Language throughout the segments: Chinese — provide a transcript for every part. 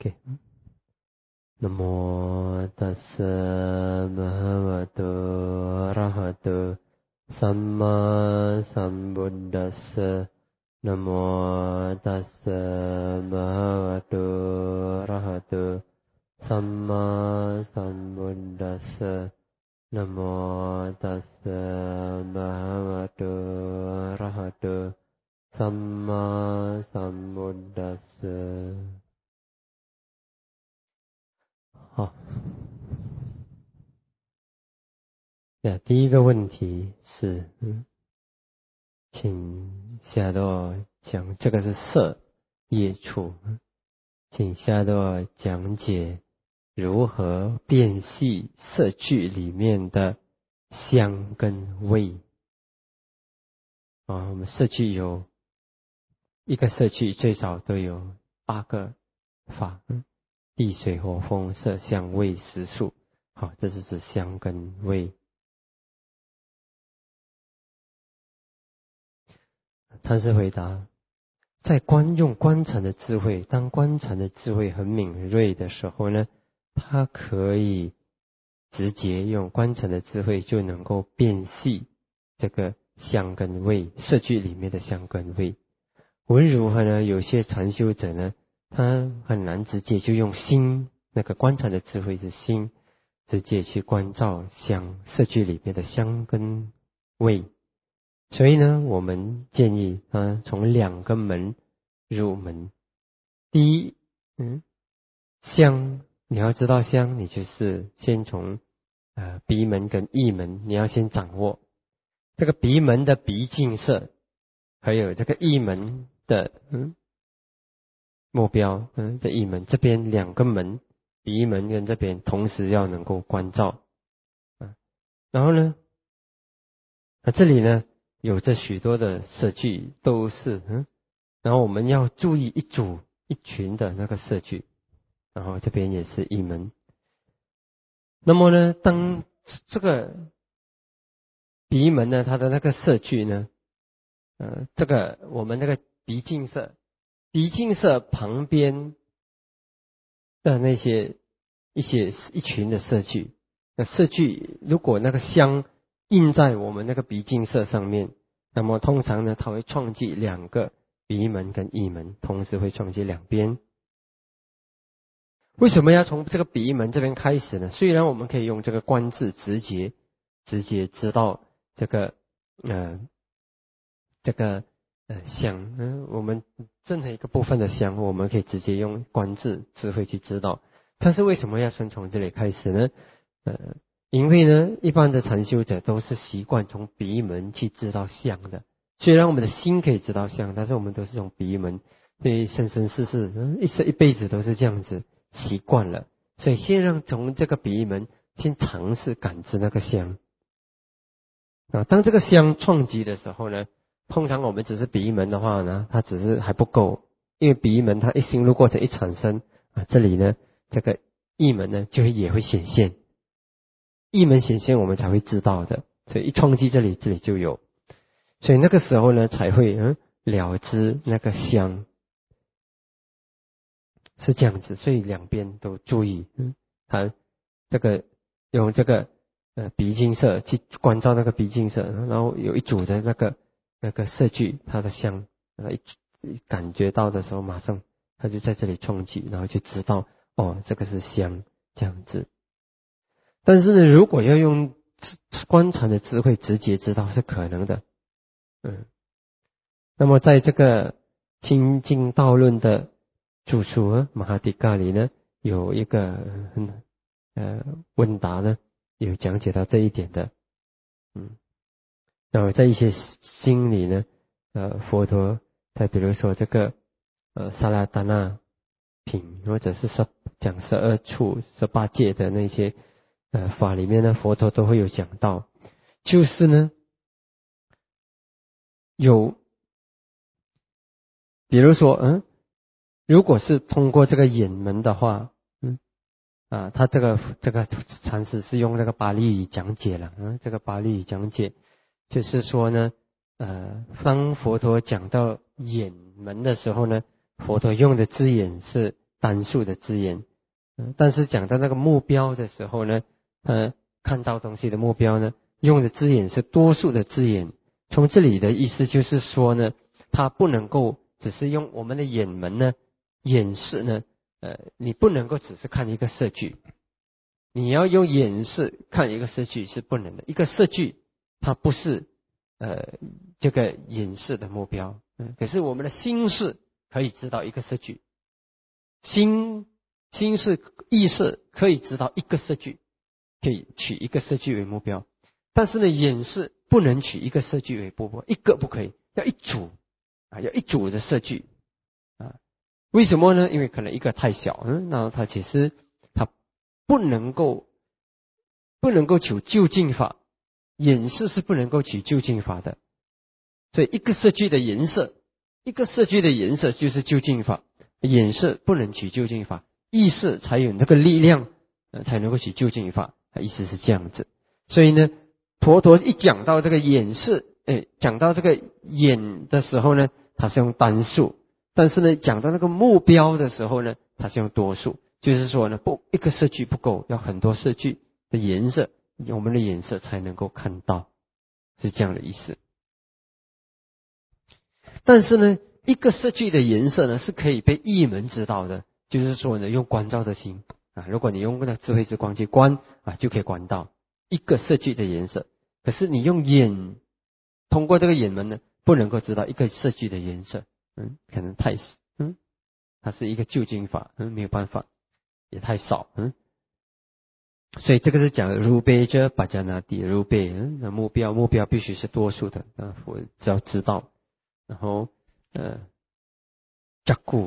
OK， Namo tassa bhagavato arahato samma sambuddhassa. Namo tassa bhagavato arahato samma sambuddhassa. Namo tassa bhagavato arahato samma sambuddhassa。好，第一个问题是，请夏多讲，这个是色业处，请夏多讲解如何辨析色句里面的香跟味。我们色句有一个色句最少都有8个法，地水火风色香味食数。好，这是指香跟味。禅师回答，在用观察的智慧，当观察的智慧很敏锐的时候呢，他可以直接用观察的智慧就能够辨析这个香跟味，色句里面的香跟味。无论如何呢，有些禅修者呢，他很难直接就用心，那个观察的智慧是心，直接去关照色句里面的香跟味。所以呢，我们建议从2个门入门。第一，香，你要知道香，你就是先从鼻门跟意门，你要先掌握这个鼻门的鼻净色，还有这个意门的目标，这意门这边2个门，鼻门跟这边同时要能够关照然后呢，这里呢有着许多的色句都是然后我们要注意一群的那个色句，然后这边也是意门。那么呢，当这个鼻门呢，它的那个色句呢，这个我们那个鼻净色旁边的那些一群的色句，那色句如果那个香印在我们那个鼻净色上面，那么通常呢，它会创记2个鼻门跟意门，同时会创记2边。为什么要从这个鼻门这边开始呢？虽然我们可以用这个观字直接知道这个香，我们任何一个部分的香，我们可以直接用观字智慧去知道。但是为什么要先从这里开始呢？因为呢，一般的禅修者都是习惯从鼻门去知道相的。虽然我们的心可以知道相，但是我们都是从鼻门，所以生生世世一辈子都是这样子习惯了。所以先让从这个鼻门先尝试感知那个香当这个香创集的时候呢，通常我们只是鼻门的话呢，它只是还不够，因为鼻门它心入过程一产生这里呢这个意门呢也会显现，意门显现我们才会知道的，所以一创机这里就有，所以那个时候呢才会了知那个香是这样子。所以2边都注意它这个用这个鼻净色去关照那个鼻净色，然后有一组的那个色句它的香一感觉到的时候，马上它就在这里冲击，然后就知道这个是香这样子。但是呢，如果要用观察的智慧直接知道是可能的那么在这个清净道论的著书马哈迪嘎里呢，有一个问答呢，有讲解到这一点的然后在一些经里呢佛陀在比如说这个萨拉达那品，或者是讲12处18戒的那些法里面呢，佛陀都会有讲到，就是呢有比如说如果是通过这个眼门的话他这个禅师是用这个巴利语讲解了这个巴利语讲解就是说呢当佛陀讲到眼门的时候呢，佛陀用的字眼是单数的字眼。但是讲到那个目标的时候呢，看到东西的目标呢，用的字眼是多数的字眼。从这里的意思就是说呢，它不能够只是用我们的眼门呢眼视呢，你不能够只是看一个色句，你要用眼视看一个色句是不能的。一个色句它不是这个眼视的目标，可是我们的心视可以知道一个色句，心视意识可以知道一个色句，可以取一个色句为目标。但是呢，眼视不能取一个色句为目标，一个不可以，要一组要一组的色句为什么呢？因为可能一个太小，那它其实它不能够求究竟法，眼视是不能够取究竟法的。所以一个色句的颜色，一个色句的颜色就是究竟法，眼视不能取究竟法，意识才有那个力量才能够取究竟法，意思是这样子。所以呢，佛陀一讲到这个眼视，讲到这个眼的时候呢，它是用单数，但是呢，讲到那个目标的时候呢，它是用多数，就是说呢，一个色句不够，要很多色句的颜色，我们的眼色才能够看到，是这样的意思。但是呢，一个色句的颜色呢，是可以被意门知道的，就是说呢，用观照的心如果你用那智慧之光去观就可以观到一个色句的颜色。可是你用眼，通过这个眼门呢，不能够知道一个色句的颜色，可能太它是一个究竟法，没有办法，也太少，所以这个是讲如贝遮巴加那蒂如贝，目标必须是多数的，我只要知道，然后加固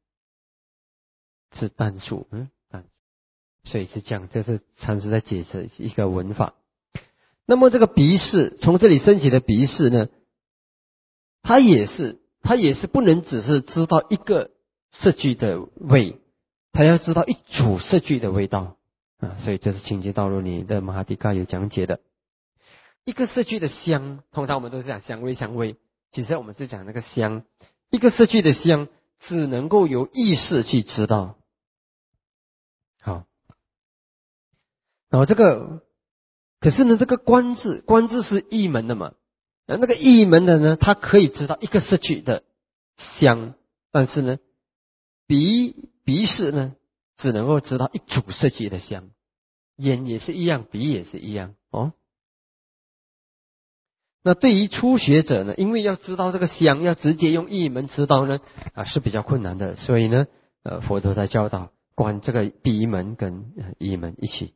是单数，所以是这样，这是禅师在解释一个文法。那么这个鼻视，从这里升起的鼻视呢，它也是不能只是知道一个色句的味，它要知道一组色句的味道所以这是清净道路里的马哈迪嘎有讲解的。一个色句的香，通常我们都是讲香味，其实我们是讲那个香，一个色句的香只能够由意识去知道。好，然后这个可是呢，这个观字是意门的嘛，那个意门的呢，它可以知道一个色句的香，但是呢，鼻视呢，只能够知道一组色句的香，眼也是一样，鼻也是一样那对于初学者呢，因为要知道这个香，要直接用意门知道呢是比较困难的，所以呢，佛陀在教导观这个鼻门跟意门一起。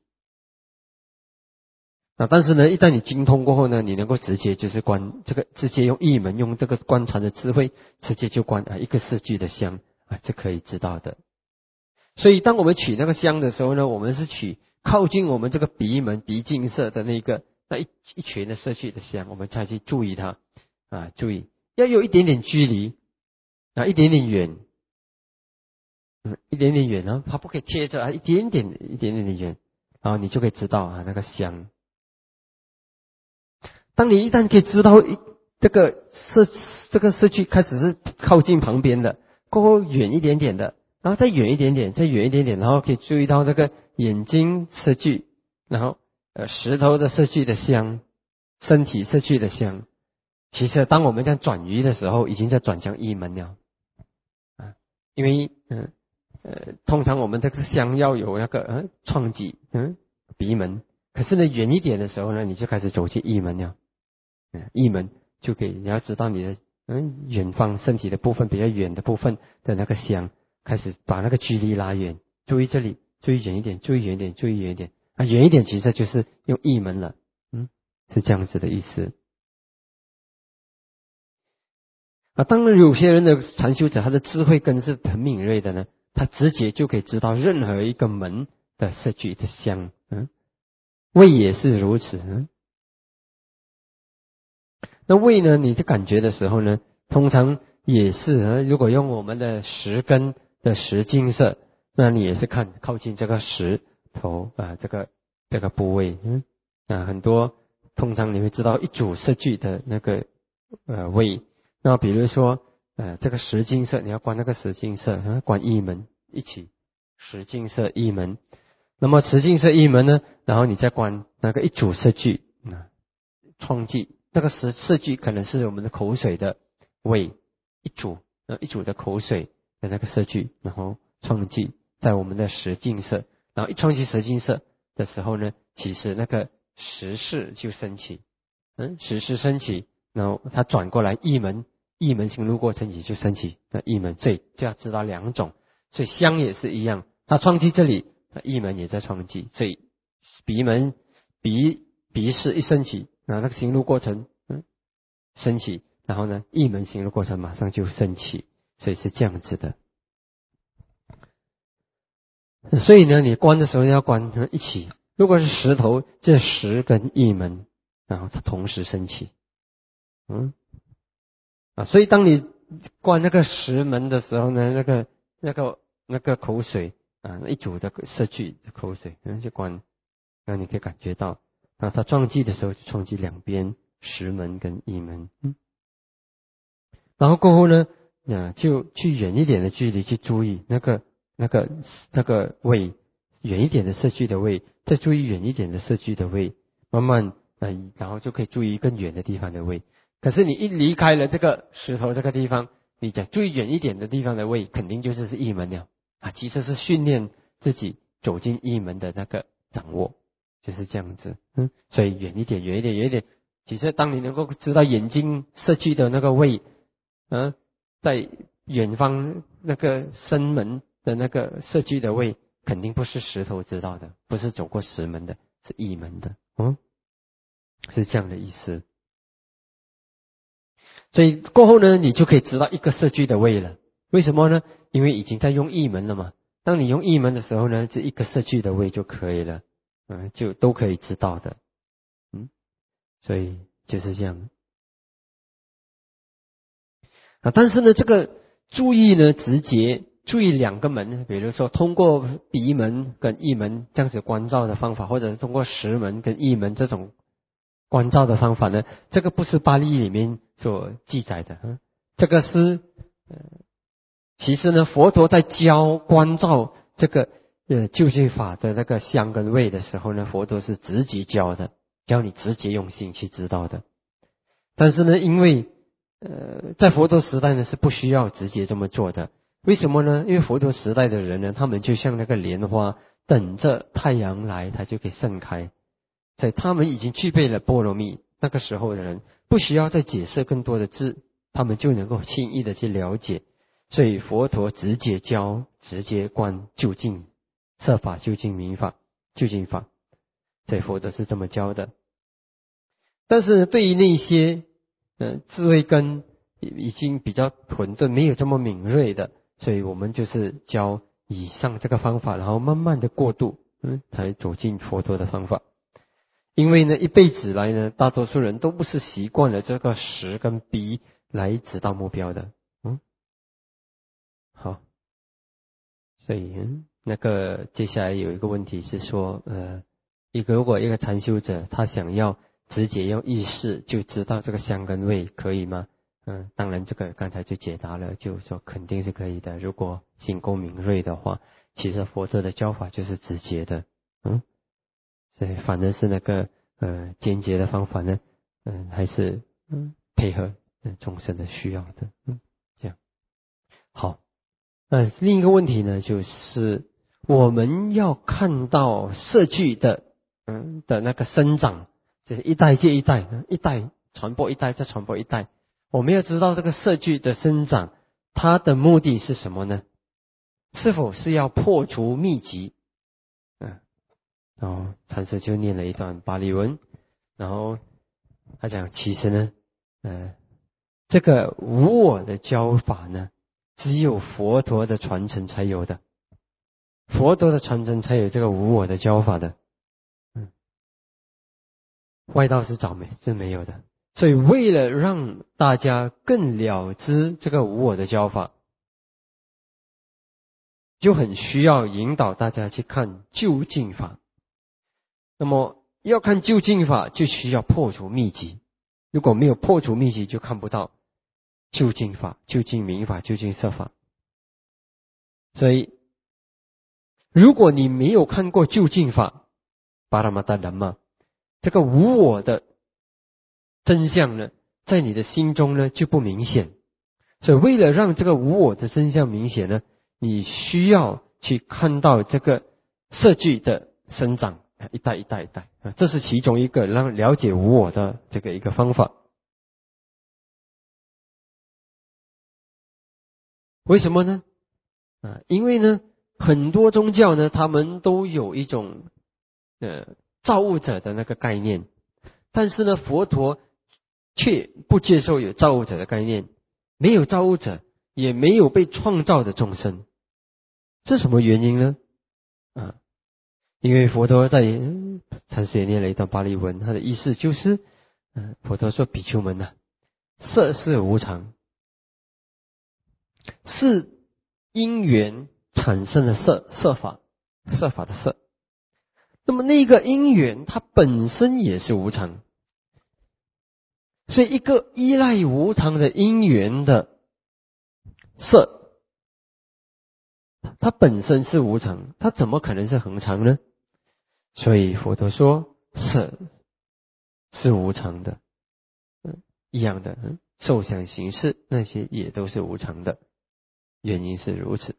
但是呢，一旦你精通过后呢，你能够直接就是观这个，直接用意门，用这个观禅的智慧，直接就观一个色句的香这可以知道的。所以当我们取那个香的时候呢，我们是取靠近我们这个鼻门鼻净色的那一群的色句的香，我们才去注意它注意要有一点点距离一点点远，一点点远它不可以贴着一点点的远，然后你就可以知道那个香。当你一旦可以知道这个色句开始是靠近旁边的，过后远一点点的，然后再远一点点，再远一点点，然后可以注意到这个眼睛色句，然后石头的色句的香，身体色句的香。其实当我们这样转移的时候，已经在转向意门了因为通常我们这个香要有那个创举鼻门，可是呢远一点的时候呢，你就开始走进意门了。意门就可以，你要知道你的远方身体的部分比较远的部分的那个香，开始把那个距离拉远，注意这里，注意远一点，注意远一点，注意远一点远一点其实就是用意门了，是这样子的意思当然有些人的禅修者他的智慧根是很敏锐的呢，他直接就可以知道任何一个门的色句的香味也是如此那味呢，你的感觉的时候呢，通常也是如果用我们的十根的十净色，那你也是看靠近这个石头这个部位很多通常你会知道一组色句的那个味。那比如说这个十净色，你要观那个十净色观意门一起十净色一门。那么十净色一门呢，然后你再观那个一组色聚，创记那个色聚可能是我们的口水的味，一组的口水的那个色聚，然后创记在我们的十净色，然后一创记十净色的时候呢，其实那个十事就升起，十事升起，然后它转过来一门行路过升起就升起，那一门，所以就要知道两种，所以香也是一样，它创记这里，一门也在创记，所以鼻事一升起，然后那个行路过程升起，然后呢一门行路过程马上就升起，所以是这样子的。所以呢，你观的时候要观一起，如果是石头，这十跟一门，然后它同时升起，所以当你观那个十门的时候呢，那个口水一组的色聚的口水，就观，那你可以感觉到，它撞击的时候就撞击两边十门跟一门，然后过后呢，就去远一点的距离去注意那个位，远一点的色聚的位，再注意远一点的色聚的位，慢慢然后就可以注意更远的地方的位。可是你一离开了这个石头这个地方，你讲最远一点的地方的位，肯定就是一门了其实是训练自己走进一门的那个掌握，就是这样子。所以远一点。其实当你能够知道眼睛色聚的那个位，在远方那个深门的那个色聚的位，肯定不是石头知道的，不是走过石门的，是一门的，是这样的意思。所以过后呢，你就可以知道一个色聚的位了。为什么呢？因为已经在用一门了嘛。当你用一门的时候呢，这一个色聚的位就可以了，就都可以知道的。所以就是这样。但是呢，这个注意呢，直接注意两个门，比如说通过鼻门跟一门这样子观照的方法，或者是通过十门跟一门这种观照的方法呢，这个不是巴利里面所记载的，这个是其实呢，佛陀在教观照这个究竟法的那个香跟味的时候呢，佛陀是直接教的，教你直接用心去知道的。但是呢，因为在佛陀时代呢是不需要直接这么做的。为什么呢？因为佛陀时代的人呢，他们就像那个莲花，等着太阳来，它就可以盛开。所以他们已经具备了波罗蜜，那个时候的人不需要再解释更多的字，他们就能够轻易的去了解。所以佛陀直接教，直接观究竟色法、究竟明法、究竟法，所以佛陀是这么教的。但是对于那些智慧根已经比较混沌，没有这么敏锐的，所以我们就是教以上这个方法，然后慢慢的过渡，才走进佛陀的方法。因为呢，一辈子来呢，大多数人都不是习惯了这个识跟鼻来指导目标的，好，所以那个接下来有一个问题是说，如果一个禅修者他想要直接用意识就知道这个香跟味，可以吗？当然这个刚才就解答了，就是说肯定是可以的。如果心够敏锐的话，其实佛陀的教法就是直接的，所以反而是那个间接的方法呢，还是配合众生的需要的，这样好。那另一个问题呢，就是我们要看到色聚的那个生长，就是一代接一代，一代传播一代再传播一代。我们要知道这个色聚的生长，它的目的是什么呢？是否是要破除秘籍？然后禅师就念了一段巴利文，然后他讲，其实呢，这个无我的教法呢，只有佛陀的传承才有的，佛陀的传承才有这个无我的教法的，外道是没有的。所以为了让大家更了知这个无我的教法，就很需要引导大家去看究竟法。那么要看究竟法，就需要破除秘籍。如果没有破除秘籍，就看不到究竟法、究竟明法、究竟色法。所以如果你没有看过究竟法，巴拉玛达人嘛，这个无我的真相呢，在你的心中呢就不明显。所以为了让这个无我的真相明显呢，你需要去看到这个色聚的生长，一代一代一代啊，这是其中一个让了解无我的这个一个方法。为什么呢？因为呢，很多宗教呢，他们都有一种造物者的那个概念，但是呢，佛陀却不接受有造物者的概念，没有造物者，也没有被创造的众生，这什么原因呢？因为佛陀在禅师也念了一段巴利文，他的意思就是，佛陀说：“比丘们呐，色是无常，是因缘产生的色法，色法的色。那么那个因缘，它本身也是无常。所以，一个依赖无常的因缘的色，它本身是无常，它怎么可能是恒常呢？所以佛陀说，色是无常的，一样的，受想行识那些也都是无常的，原因是如此。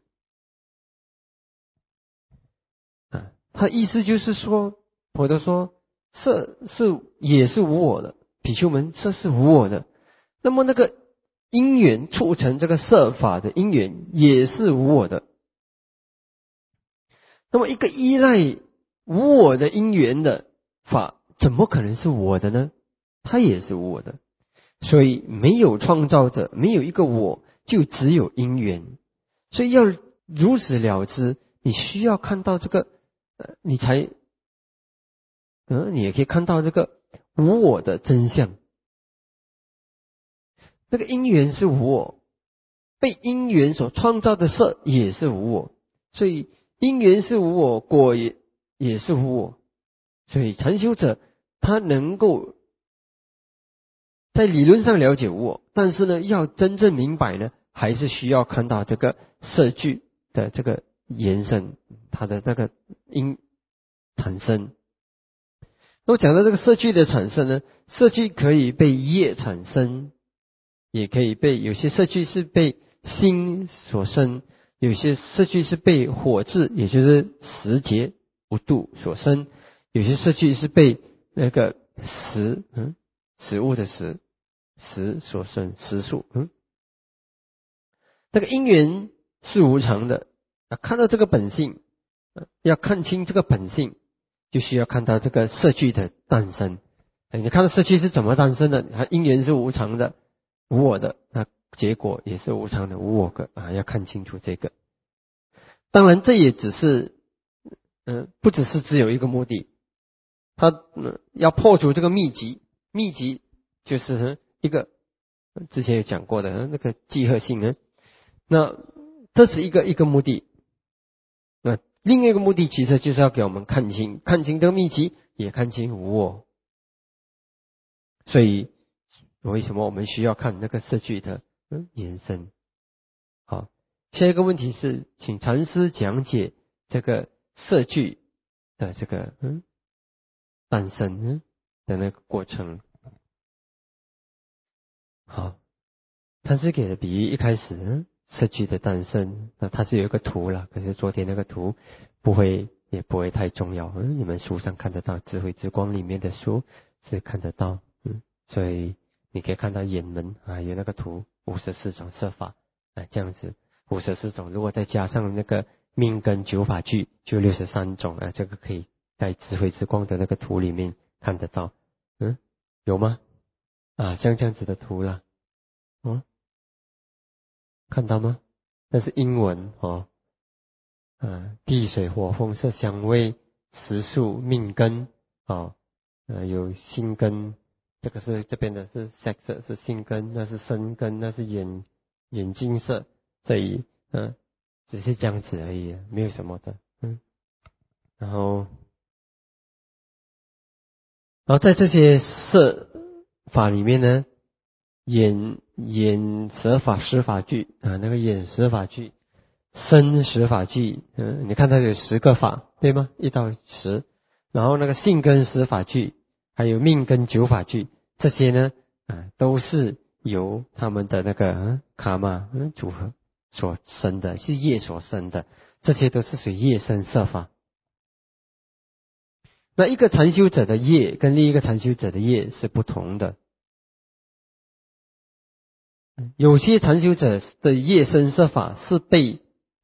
他意思就是说，佛陀说，色也是无我的，比丘们，色是无我的。那么那个因缘促成这个色法的因缘也是无我的。那么一个依赖无我的因缘的法，怎么可能是我的呢？它也是无我的。所以没有创造者，没有一个我，就只有因缘。所以要如此了知，你需要看到这个，你才，你也可以看到这个无我的真相。那个因缘是无我，被因缘所创造的色也是无我，所以因缘是无我，果也是无我。所以禅修者他能够在理论上了解无我，但是呢，要真正明白呢，还是需要看到这个色聚的这个延伸，它的那个因产生。那么讲到这个色聚的产生呢，色聚可以被业产生，也可以被有些色聚是被心所生，有些色聚是被火质，也就是时节无度所生，有些色聚是被那个食物的食所生，食数。那个因缘是无常的，看到这个本性，要看清这个本性，就需要看到这个色聚的诞生。你看到色聚是怎么诞生的？它因缘是无常的、无我的，那结果也是无常的、无我的要看清楚这个。当然，这也只是不只是只有一个目的，他要破除这个秘籍。秘籍就是一个之前有讲过的那个集合性。那这是一个目的。那另一个目的其实就是要给我们看清这个秘籍，也看清无我。所以为什么我们需要看那个色聚的延伸？好，下一个问题是，请禅师讲解这个色聚的这个诞生的那个过程。好，禅师给的比喻一开始色聚的诞生，那它是有一个图了，可是昨天那个图也不会太重要。你们书上看得到，智慧之光里面的书是看得到。所以你可以看到眼门有那个图54种色法这样子54种，如果再加上那个命根九法具，就63种这个可以在智慧之光的那个图里面看得到。有吗？像这样子的图啦。看到吗？那是英文地水火风色香味食宿命根有心根，这个是这边的是 sex 是心根，那是身根，那是眼睛色，所以只是这样子而已，没有什么的。然后在这些色法里面呢，眼舌法识法具那个眼舌法具身十法具，你看它有10个法，对吗？1到10，然后那个性根10法具，还有命根9法具，这些呢，都是由他们的那个卡玛组合所生的，是业所生的，这些都是属于业生色法。那一个禅修者的业跟另一个禅修者的业是不同的。有些禅修者的业生色法是被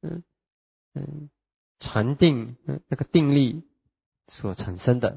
禅定那个定力所产生的。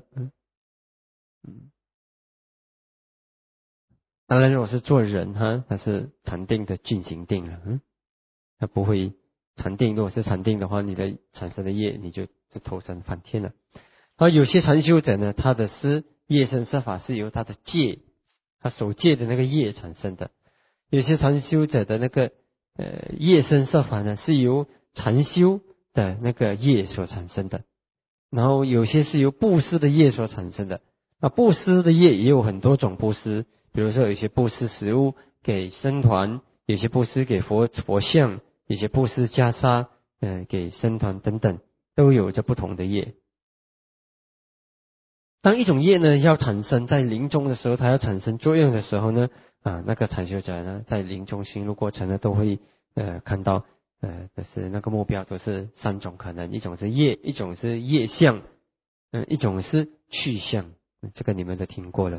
当然，如果是做人他是禅定的进行定了，他不会禅定。如果是禅定的话，你的产生的业你就投生梵天了。而有些禅修者呢，他的业生色法是由他的戒，他守戒的那个业产生的。有些禅修者的那个业生色法呢，是由禅修的那个业所产生的。然后有些是由布施的业所产生的。那布施的业也有很多种布施，比如说有些布施食物给僧团，有些布施给佛像，有些布施袈裟给僧团等等，都有着不同的业。当一种业呢要产生在临终的时候，它要产生作用的时候呢，那个禅修者呢在临终心路过程呢都会看到就是那个目标都是3种可能，一种是业，一种是业相，一种是去向，这个你们都听过了。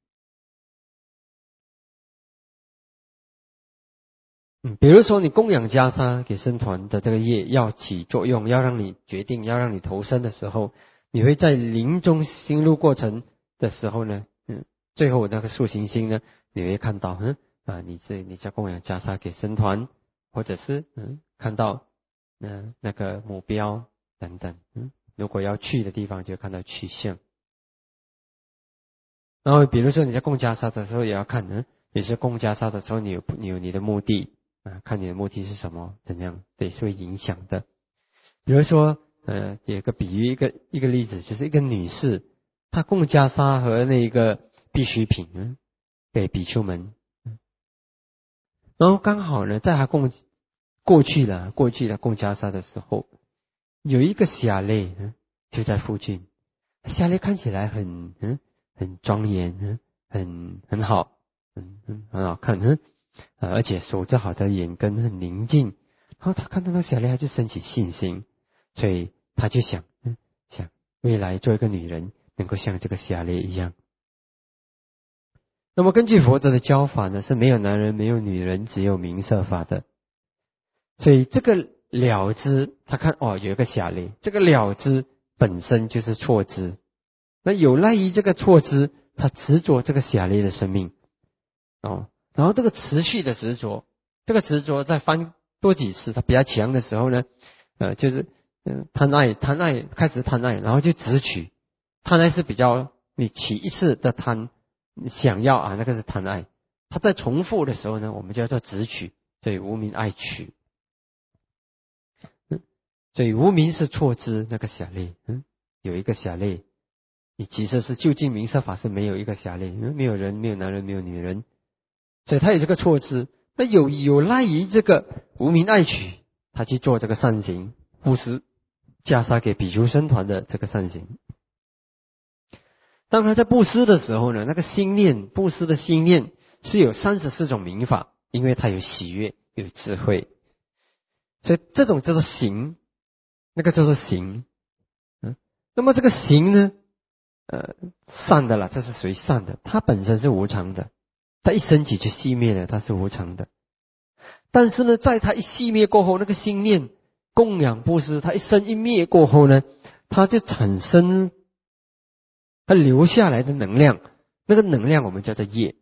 比如说你供养袈裟给僧团的这个业要起作用，要让你决定，要让你投生的时候，你会在临终心路过程的时候呢，最后那个塑形心呢，你会看到，你在供养袈裟给僧团，或者是看到那个目标等等，如果要去的地方就看到去向。然后比如说你在供袈裟的时候也要看，有些供袈裟的时候你有你的目的看你的目的是什么，怎样，对，是会影响的。比如说有个比喻，一个例子，就是一个女士她供袈裟和那个必需品给比丘们，然后刚好呢在她过去了供袈裟的时候，有一个霞类就在附近。霞类看起来很庄严，很好，很好看，而且守着好的眼根很宁静。然后他看到那霞类，他就升起信心，所以他就想未来做一个女人能够像这个霞类一样。那么根据佛陀的教法呢，是没有男人没有女人，只有名色法的。所以这个了知，他看有一个霞类，这个了知本身就是错知，那有赖于这个错知，他执着这个霞类的生命然后这个持续的执着，这个执着再翻多几次，他比较强的时候呢，就是贪爱开始贪爱，然后就执取。贪爱是比较你起一次的贪，想要那个是贪爱。他在重复的时候呢，我们就叫做执取，所以无明爱取。所以无明是错知那个霞类，有一个霞类。你其实是究竟名色法是没有一个霞类，没有人，没有男人，没有女人，所以他有这个错知。那有赖于这个无明爱取，他去做这个善行，布施袈裟给比丘僧团的这个善行。当他在布施的时候呢，那个心念，布施的心念是有34种名法，因为他有喜悦，有智慧，所以这种叫做行，那个叫做行。那么这个行呢，善的了，这是属于善的，它本身是无常的，它一升起就熄灭了，它是无常的。但是呢，在它一熄灭过后，那个心念供养布施，它一生一灭过后呢，它就产生它留下来的能量，那个能量我们叫做业。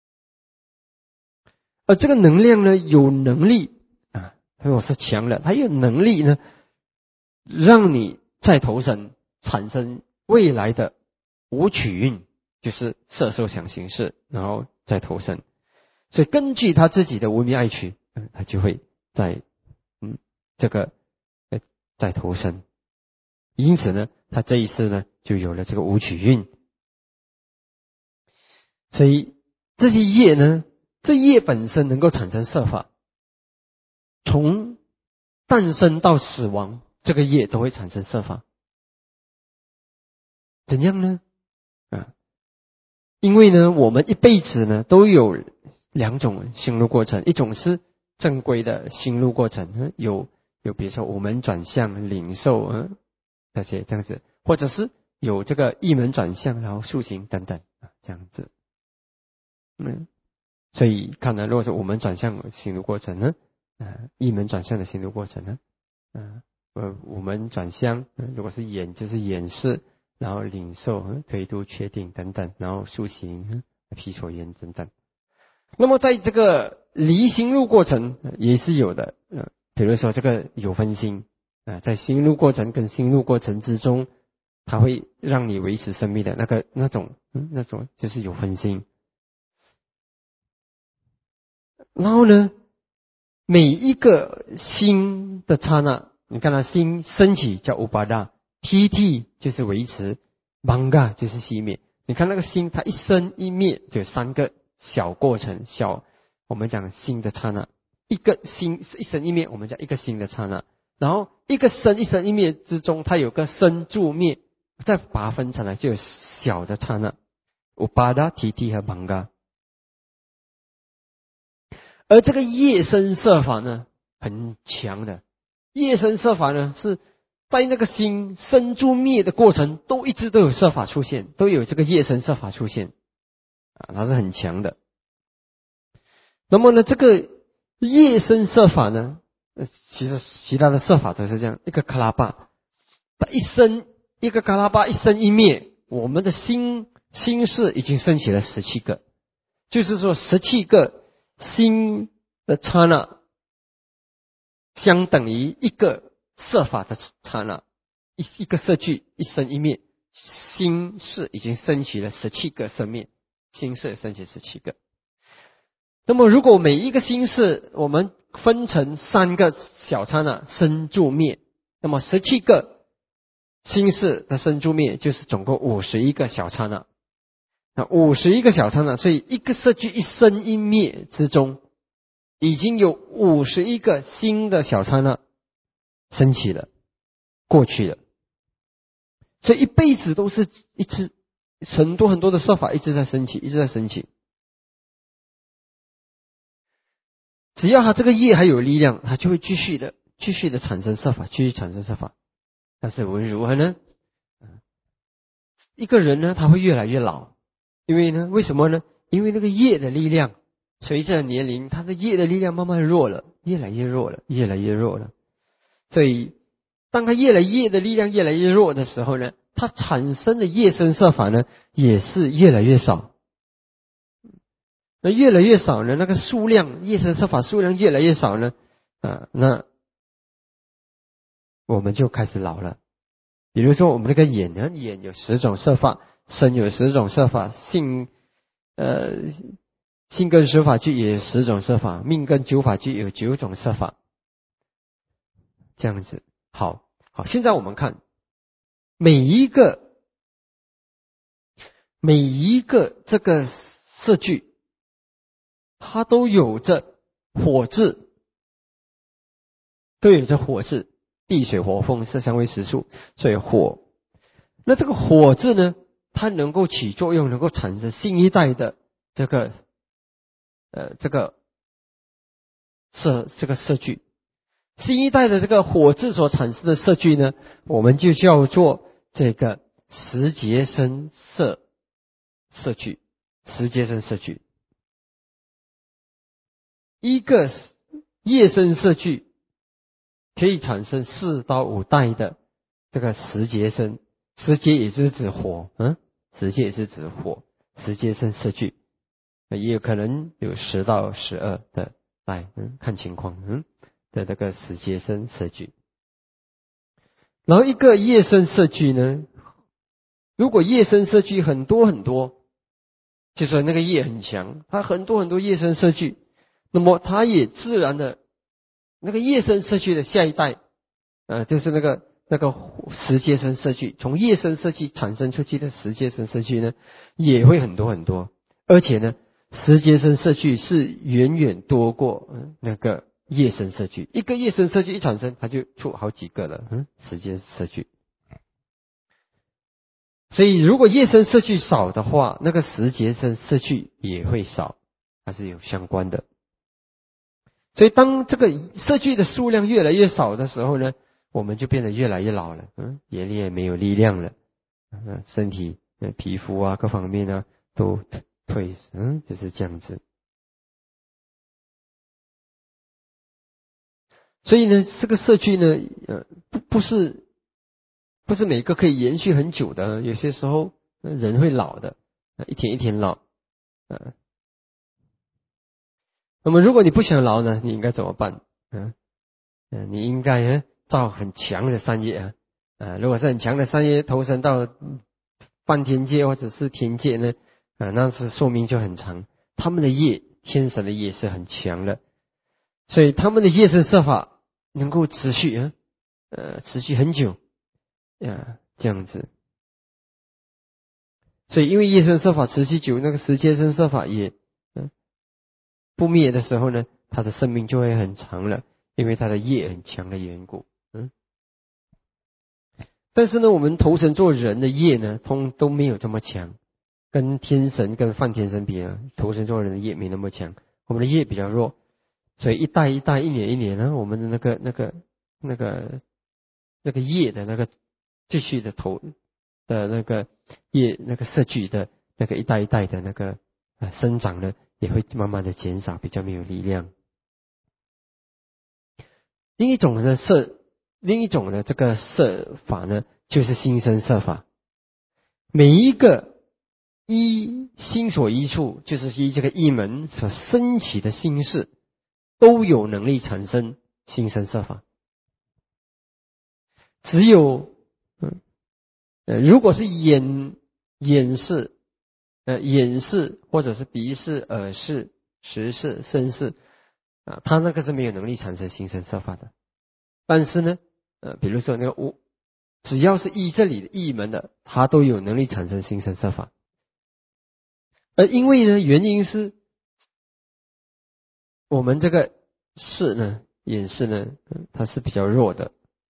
而这个能量呢，有能力如果是强了，它有能力呢，让你在投生产生未来的五取运，就是色受想行识，然后再投生。所以根据他自己的无明爱取，他就会在这个再投生。因此呢，他这一世呢就有了这个五取运。所以这些业呢，这业本身能够产生色法，从诞生到死亡，这个业都会产生色法。怎样呢？因为呢，我们一辈子呢都有两种心路过程，一种是正规的心路过程，有比如说无门转向、领受这些这样子，或者是有这个一门转向，然后塑形等等这样子。所以看呢，如果是无门转向心路过程呢，一门转向的心路过程呢，无门转向，如果是眼就是眼识，然后领受、推度、确定等等，然后塑形、毗所缘等等。那么在这个离心路过程也是有的，比如说这个有分心在心路过程跟心路过程之中，它会让你维持生命的那种就是有分心。然后呢，每一个心的刹那，你看它心升起叫乌巴达，TT 就是维持，Banga 就是熄灭。你看那个心，它一生一灭，就三个小过程，我们讲心的刹那，一个心一生一灭，我们讲一个心的刹那。然后一个生一生一灭之中，它有个生住灭，再把它分成来就有小的刹那，乌巴达、TT 和 Banga。而这个业生色法呢，很强的。业生色法呢，是在那个心生住灭的过程，一直都有色法出现，都有这个业生色法出现它是很强的。那么呢，这个业生色法呢，其实其他的色法都是这样，一个卡拉巴，它一个卡拉巴一生一灭，我们的心识已经升起了17个，就是说17个心的刹那相等于一个色法的刹那，一个色句一生一灭，心识已经升起了17个生灭，心识升起17个。那么如果每一个心识我们分成3个小刹那生住灭，那么17个心识的生住灭就是总共51个小刹那。那51个小刹那，所以一个色句一生一灭之中，已经有51个新的小刹那升起了，过去了。所以一辈子都是一直很多的色法一直在升起，一直在升起。只要他这个业还有力量，他就会继续的产生色法，继续产生色法。但是无论如何呢，一个人呢，他会越来越老。因为呢，为什么呢？因为那个业的力量，随着年龄，他的业的力量慢慢弱了，越来越弱了。所以，当他业的力量越来越弱的时候呢，他产生的业生色法呢，也是越来越少。那越来越少呢，那个数量业生色法数量越来越少呢，那我们就开始老了。比如说我们那个眼呢，眼有10种色法。身有10种色法，性根10法具也有10种色法，命根9法具有9种色法，这样子。好，现在我们看每一个这个色具，它都有着火字，地水火风色香味识数，所以火。那这个火字呢，它能够起作用，能够产生新一代的这个色具。新一代的这个火字所产生的色具呢，我们就叫做这个十劫生色具。十劫生色具，一个业生色具可以产生4到5代的这个十劫生。十劫也是指火，十劫也是指火，十劫生色具，也有可能有10到12的代，看情况，的这个十劫生色具。然后一个业生色具呢，如果业生色具很多，就说那个业很强，它很多业生色具，那么它也自然的那个业生色具的下一代，就是那个十劫生色具，从业生色具产生出去的十劫生色具呢，也会很多，而且呢，十劫生色具是远远多过那个业生色聚，一个业生色聚一产生，它就出好几个了，时间色聚。所以如果业生色聚少的话，那个时节生色聚也会少，它是有相关的。所以当这个色聚的数量越来越少的时候呢，我们就变得越来越老了，眼里也没有力量了，身体、皮肤啊各方面啊都退，就是这样子。所以呢，这个色聚呢，不是每个可以延续很久的，有些时候人会老的，一天一天老，那么如果你不想老呢，你应该怎么办？你应该造很强的善业如果是很强的善业投身到梵天界或者是天界呢，那是寿命就很长。他们的业，天神的业是很强的，所以他们的业生色法能够持续持续很久这样子。所以因为业生色法持续久，那个时间生色法也不灭的时候呢，他的生命就会很长了，因为他的业很强的缘故。但是呢，我们投身做人的业呢，都没有这么强，跟天神跟梵天神比投身做人的业没那么强，我们的业比较弱，所以一代一代，一年一年呢，我们的那个业的那个继续的那个业那个摄取的那个一代一代的那个生长呢，也会慢慢的减少，比较没有力量。另一种的这个摄法呢，就是心生摄法。每一个依心所依处，就是依这个一门所升起的心事，都有能力产生心生摄法。只有如果是眼视或者是鼻视、耳视、识视、身视他那个是没有能力产生心生摄法的。但是呢比如说那个只要是依这里的依门的，他都有能力产生心生摄法。而因为呢，原因是我们这个视呢，眼视呢，它是比较弱的，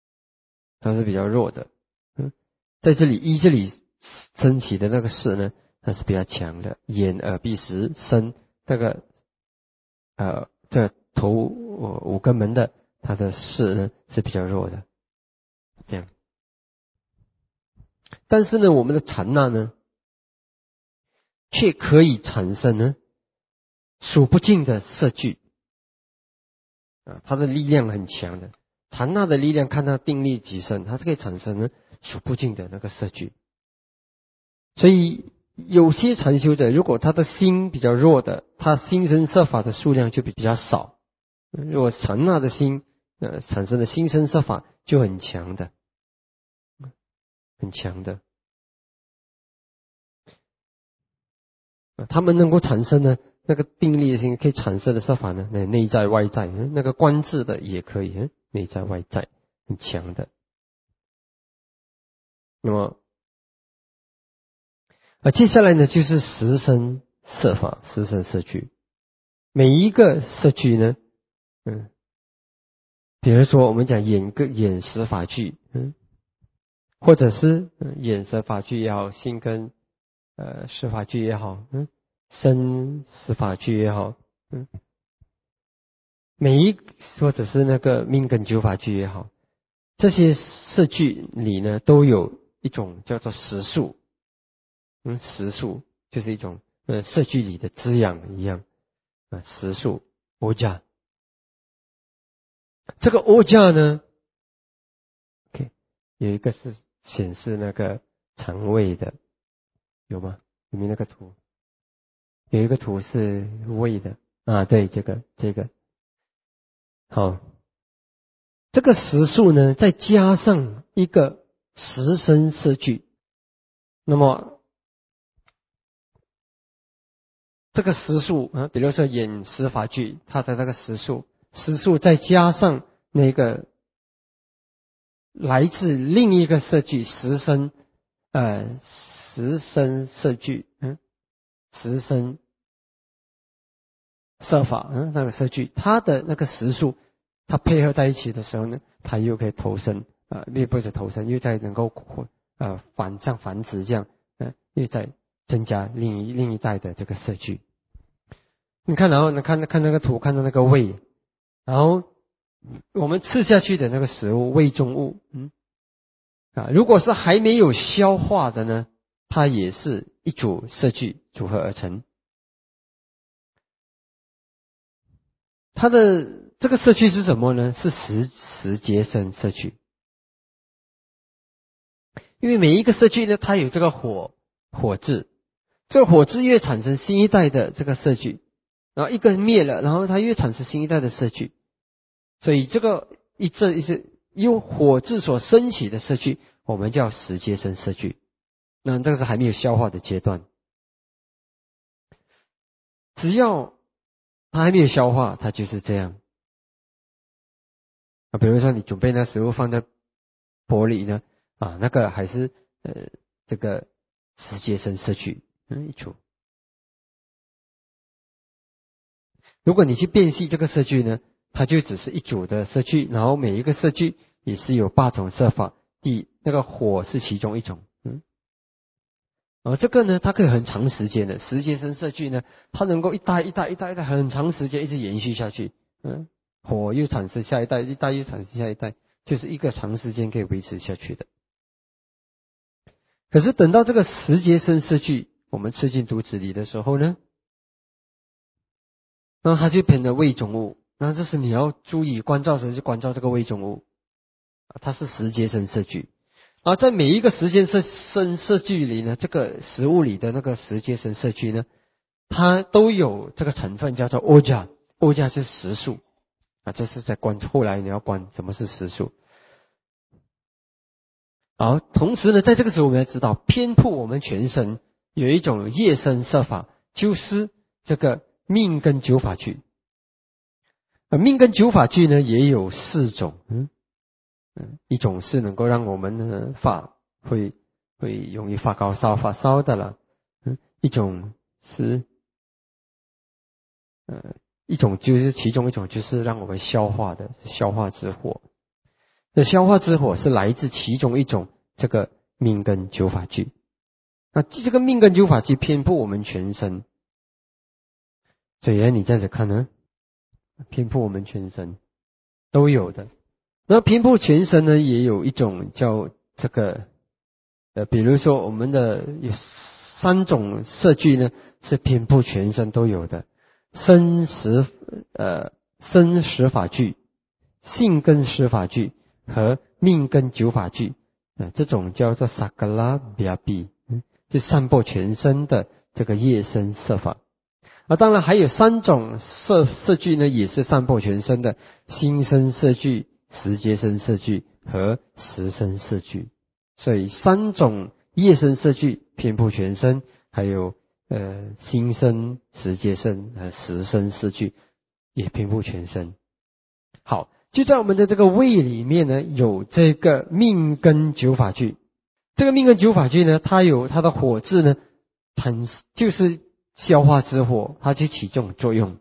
在这里依这里升起的那个视呢，它是比较强的。眼耳鼻识身这个这头五根门的，它的视呢是比较弱的，这样。但是呢，我们的禅那呢，却可以产生呢数不尽的色聚它的力量很强的。禅那的力量，看它定力极深，它是可以产生呢数不尽的那个色聚。所以有些禅修者，如果他的心比较弱的，他心生摄法的数量就比较少。如果禅那的心产生的心生摄法就很强的，他们能够产生的那个定力的心可以产生的摄法呢，内在外在，那个观自的也可以，内在外在很强的。那么接下来呢，就是十声摄法，十声摄聚。每一个摄聚呢，比如说我们讲眼识法聚，或者是眼识法聚也好，心跟识法聚也好，身识法聚也好，或者是那个命根九法聚也好，这些摄聚里呢，都有一种叫做识数，识数就是一种摄聚里的滋养一样识数欧价。这个欧价呢，OK，有一个是显示那个肠胃的，有吗？有没有那个图？有一个图是胃的对，这个好，这个时数呢，再加上一个十声摄聚，那么这个时数比如说眼识法聚，它的那个时数再加上那个来自另一个摄聚十声摄聚十声摄法那个摄聚，它的那个时数它配合在一起的时候呢，它又可以投生又不是投生，又在能够像繁殖这样又在增加另一代的这个色聚。你看，然后看那个图，看到那个胃，然后我们吃下去的那个食物胃中物，如果是还没有消化的呢，它也是一组色聚组合而成。它的这个色聚是什么呢？是时节生色聚。因为每一个色聚呢，它有这个火质，这个火质越产生新一代的这个色聚，然后一个灭了，然后它越产生新一代的色聚，所以这个一由火质所升起的色聚，我们叫时节生色聚。那这个是还没有消化的阶段，只要它还没有消化，它就是这样。比如说你准备那食物放在钵里呢，那个还是这个时节生色聚一组。如果你去辨析这个色聚呢，它就只是一组的色聚，然后每一个色聚也是有8种色法，那个火是其中一种。这个呢，它可以很长时间的时节生色聚呢，它能够一代很长时间一直延续下去。火又产生下一代，一代又产生下一代，就是一个长时间可以维持下去的。可是等到这个时节生色聚我们吃进肚子里的时候呢，那它就变成胃中物。那这是你要注意关照时，就关照这个胃中物，它是时节生色聚。在每一个时节生色聚里呢，这个食物里的那个时节生色聚呢，它都有这个成分叫做欧加是食素。这是在后来你要关什么是食素。好，同时呢，在这个时候我们要知道，遍布我们全身有一种业生色法，就是这个命根九法聚。命根九法聚呢也有4种，一种是能够让我们会容易发高烧发烧的了，一种是一种就是其中一种就是让我们消化的消化之火。这消化之火是来自其中一种这个命根九法聚。那这个命根九法聚遍布我们全身，所以你这样子看呢，遍布我们全身都有的。那遍布全身呢，也有一种叫这个比如说我们的有3种色聚呢，是遍布全身都有的。生食法聚、性根食法聚和命根九法聚，这种叫做萨格拉比亚比，是散布全身的这个业生色法。当然还有3种色聚呢，也是散布全身的：心生色聚、时节生色聚和时生色聚。所以3种业生色聚遍布全身，还有心生、时节生和时生色聚也遍布全身。好，就在我们的这个胃里面呢，有这个命根九法聚。这个命根九法聚呢，它有它的火质呢，就是消化之火，它就起这种作用。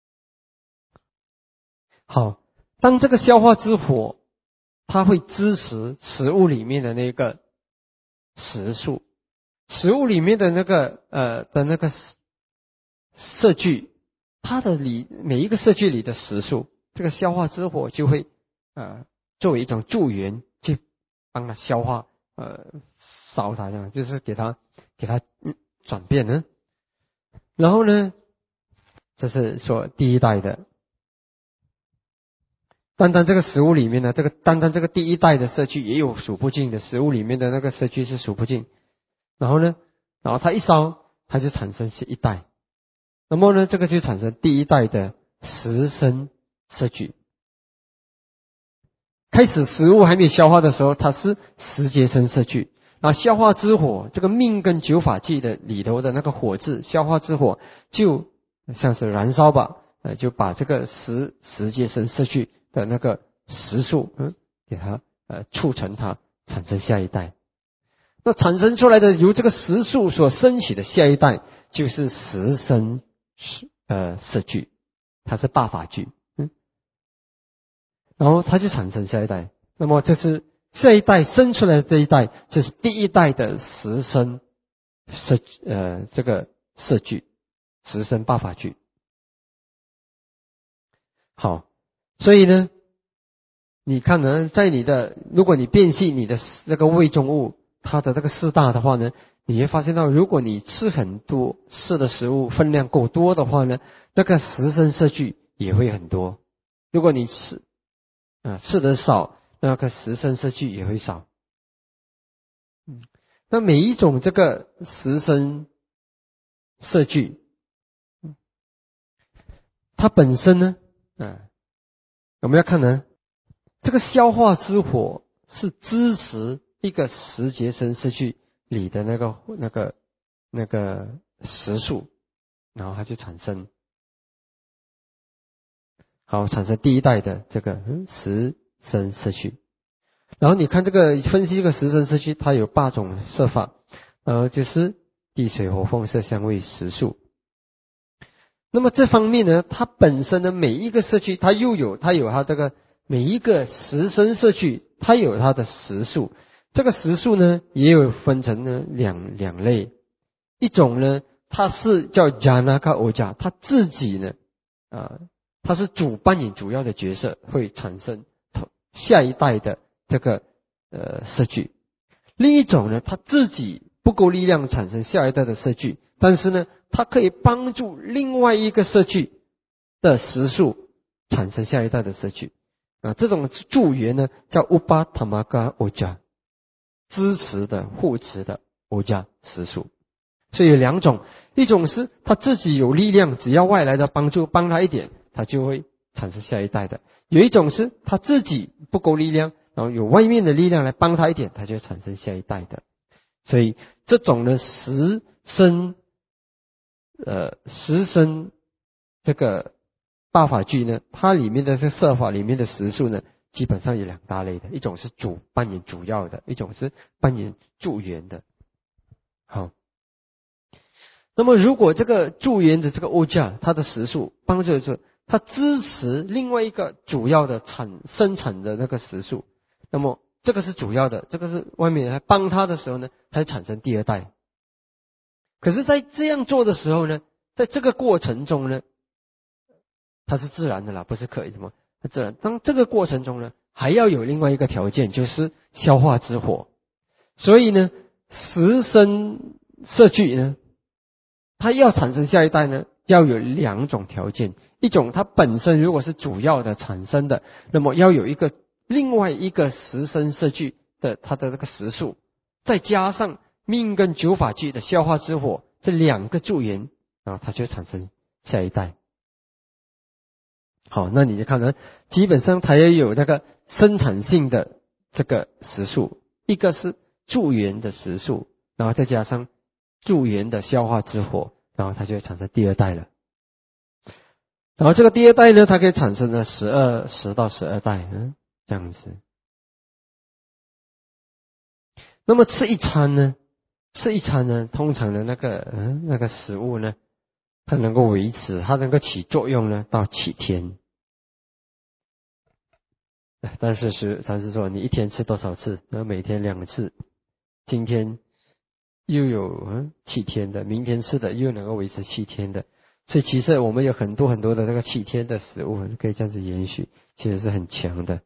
好，当这个消化之火，它会支持食物里面的那个食素，食物里面的那个色聚，它的每一个色聚里的食素，这个消化之火就会作为一种助缘，去帮它消化，烧它，这样就是给它转变呢。然后呢，这是说第一代的。单单这个食物里面呢，单单这个第一代的色聚也有数不尽的，食物里面的那个色聚是数不尽。然后它一烧，它就产生是一代。那么呢，这个就产生第一代的时生色聚。开始食物还没有消化的时候，它是时节生色聚。然后消化之火，这个命根九法聚的里头的那个火质，消化之火就像是燃烧吧，就把这个时节生色聚的那个食素，给它促成它产生下一代。那产生出来的由这个食素所升起的下一代，就是时生色聚，它是8法聚。 然后它就产生下一代。那么这是下一代生出来的这一代，就是第一代的十声这个色句，十声八法句。好，所以呢，你看呢，在如果你辨析你的那个胃中物，它的这个四大的话呢，你会发现到，如果你吃很多吃的食物分量够多的话呢，那个十声色句也会很多。如果你吃的少，那个十声色句也会少。那每一种这个十声色句，它本身呢，我们要看呢，这个消化之火是支持一个十节声色句里的那个时数，然后它就产生第一代的这个十声色句。然后你看这个分析这个十声色句，它有8种色法，就是地水火风色香味食数。那么这方面呢，它本身的每一个色句，它有它这个每一个十声色句，它有它的时数。这个时数呢，也有分成呢两类。一种呢，它是叫 Janaka Oja， 它自己呢，它是扮演主要的角色，会产生下一代的这个色句。另一种呢，它自己不够力量产生下一代的色句，但是呢，它可以帮助另外一个色句的时数产生下一代的色句。这种助缘呢，叫 Upatamaka Oja， 支持的、护持的 Oja 时数。所以有2种，一种是他自己有力量，只要外来的帮助帮他一点，他就会产生下一代的；有一种是他自己不够力量，然后有外面的力量来帮他一点，他就产生下一代的。所以这种的十声这个八法句呢，它里面的这色法里面的时数呢，基本上有2大类的，一种是扮演主要的，一种是扮演助缘的。好。那么如果这个助缘的这个欧价，它的时数帮助是它支持另外一个主要的生产的那个时数，那么这个是主要的，这个是外面来帮它的时候呢，它会产生第2代。可是在这样做的时候呢，在这个过程中呢，它是自然的啦，不是刻意的嘛，它自然。当这个过程中呢，还要有另外一个条件，就是消化之火。所以呢，十声色句呢，它要产生下一代呢，要有2种条件。一种它本身如果是主要的产生的，那么要有另外一个十声色句的它的这个时数，再加上命跟九法句的消化之火，这2个助缘，然后它就产生下一代。好，那你就看呢，基本上它也有那个生产性的这个时数，一个是助缘的时数，然后再加上助缘的消化之火，然后它就会产生第2代了。然后这个第2代呢，它可以产生了10到12代，这样子。那么吃一餐呢，通常的那个食物呢，它能够维持，它能够起作用呢，到7天。但是禅师说，你一天吃多少次？每天2次，今天又有7天的，明天吃的又能够维持7天的，所以其实我们有很多的这个7天的食物可以这样子延续，其实是很强的。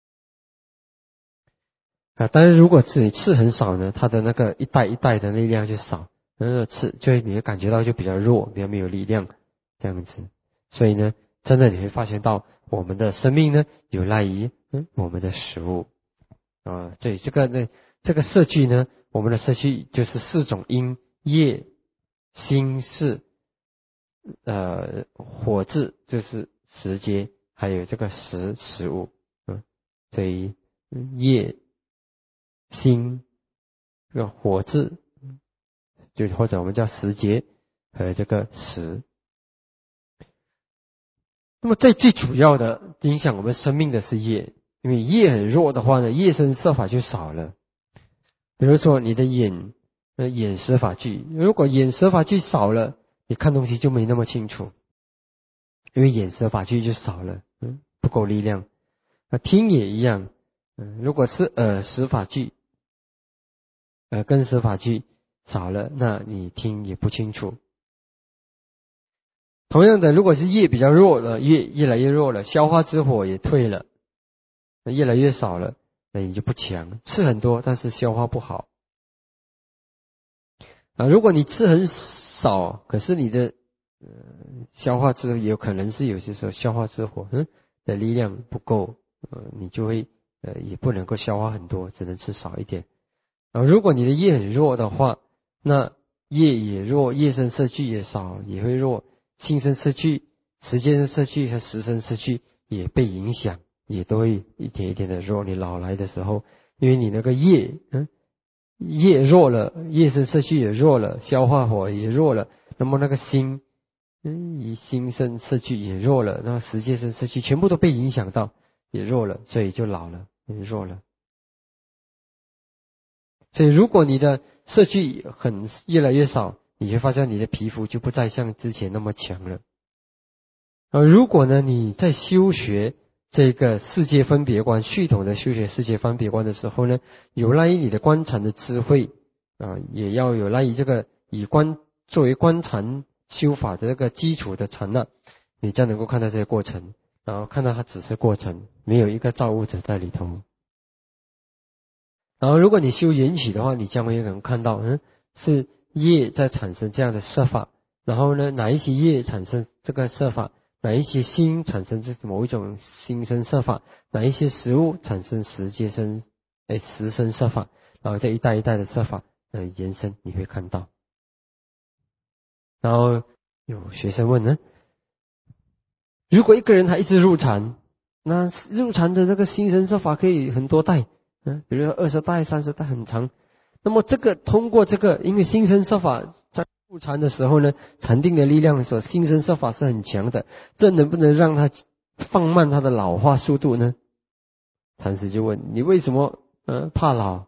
但是如果你吃很少呢，它的那个一代一代的力量就少，你会感觉到就比较弱，比较没有力量这样子。所以呢，真的你会发现到我们的生命呢，有赖于我们的食物所以这个色句呢，我们的色句就是4种音：业、心、识、火字就是时节，还有这个食物所以业、心、这个火字，就或者我们叫时节和这个时。那么最主要的影响我们生命的是业，因为业很弱的话呢，业生色法就少了。比如说你的眼识法句，如果眼识法句少了，你看东西就没那么清楚，因为眼识法句就少了，不够力量。 听也一样，如果是耳识法句，跟识法句少了，那你听也不清楚。同样的，如果是业比较弱了，越来越弱了，消化之火也退了，越来越少了，那你就不强，吃很多，但是消化不好。如果你吃很少，可是你的消化之也有可能是有些时候消化之火的力量不够，你就会也不能够消化很多，只能吃少一点。如果你的业很弱的话，那业也弱，业生色聚也少，也会弱，心生色聚、时间生色聚和时生色聚也被影响，也都会一点一点的弱。你老来的时候，因为你那个业弱了，业生色聚也弱了，消化火也弱了，那么那个心以心生色聚也弱了，那时间生色聚全部都被影响到，也弱了，所以就老了，也弱了。所以如果你的色聚越来越少，你会发现你的皮肤就不再像之前那么强了。如果呢你在修学这个世界分别观，系统的修学世界分别观的时候呢，有赖于你的观禅的智慧也要有赖于这个作为观禅修法的这个基础的禅你将能够看到这些过程，然后看到它只是过程，没有一个造物者在里头。然后如果你修缘起的话，你将会能看到是业在产生这样的色法，然后呢哪一些业产生这个色法，哪一些心产生这某一种心生色法，哪一些食物产生时生色法，然后这一代一代的色法延伸，你会看到。然后有学生问呢，如果一个人他一直入禅，那入禅的这个心生色法可以很多代比如说20代、30代很长。那么这个通过这个，因为心生色法在入禅的时候呢，禅定的力量所心生色法是很强的，这能不能让它放慢它的老化速度呢？禅师就问你为什么怕老？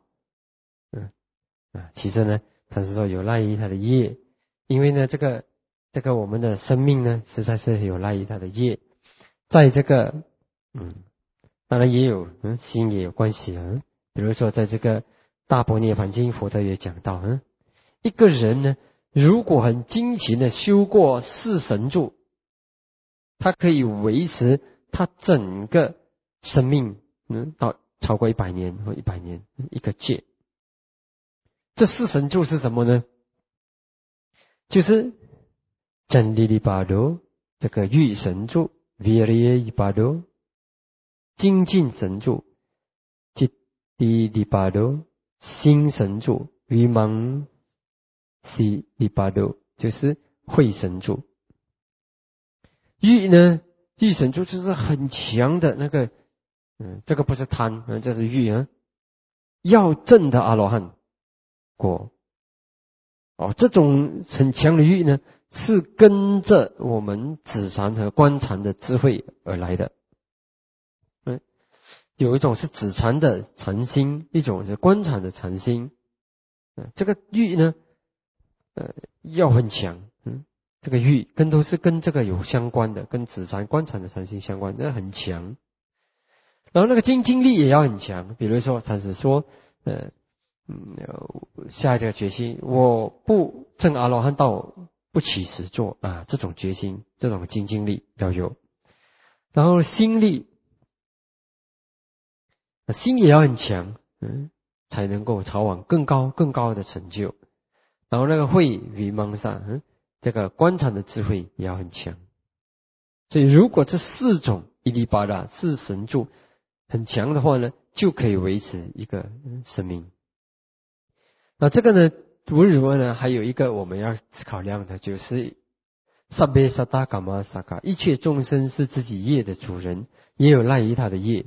其实呢，禅师说有赖于他的业，因为呢这个我们的生命呢，实在是有赖于他的业，在这个当然也有心也有关系比如说在这个大般涅槃经，佛陀也讲到一个人呢，如果很精勤的修过四神柱，他可以维持他整个生命到超过100年或100年一个戒。这四神柱是什么呢？就是真理利巴多这个欲神柱 Virya 伊巴多，精进神柱จิตติ利巴多，心神柱 Vimang si 利巴多，就是慧神柱。欲呢，欲神柱就是很强的那个这个不是贪这是欲要证的阿罗汉果这种很强的欲呢，是跟着我们止禅和观禅的智慧而来的有一种是止禅的禅心，一种是观禅的禅心这个欲呢要很强这个欲都是跟这个有相关的，跟止禅观禅的禅心相关，那很强。然后那个精进力也要很强，比如说禅师说下一个决心，我不证阿罗汉道，不起实做这种决心，这种精进力要有。然后心力心也要很强才能够朝往更高的成就。然后那个慧与蒙上这个观禅的智慧也要很强。所以如果这4种伊利巴达4神柱很强的话呢，就可以维持一个生命。那这个呢，无论如何呢，还有一个我们要考量的就是萨贝萨达伽玛萨嘎，一切众生是自己业的主人，也有赖于他的业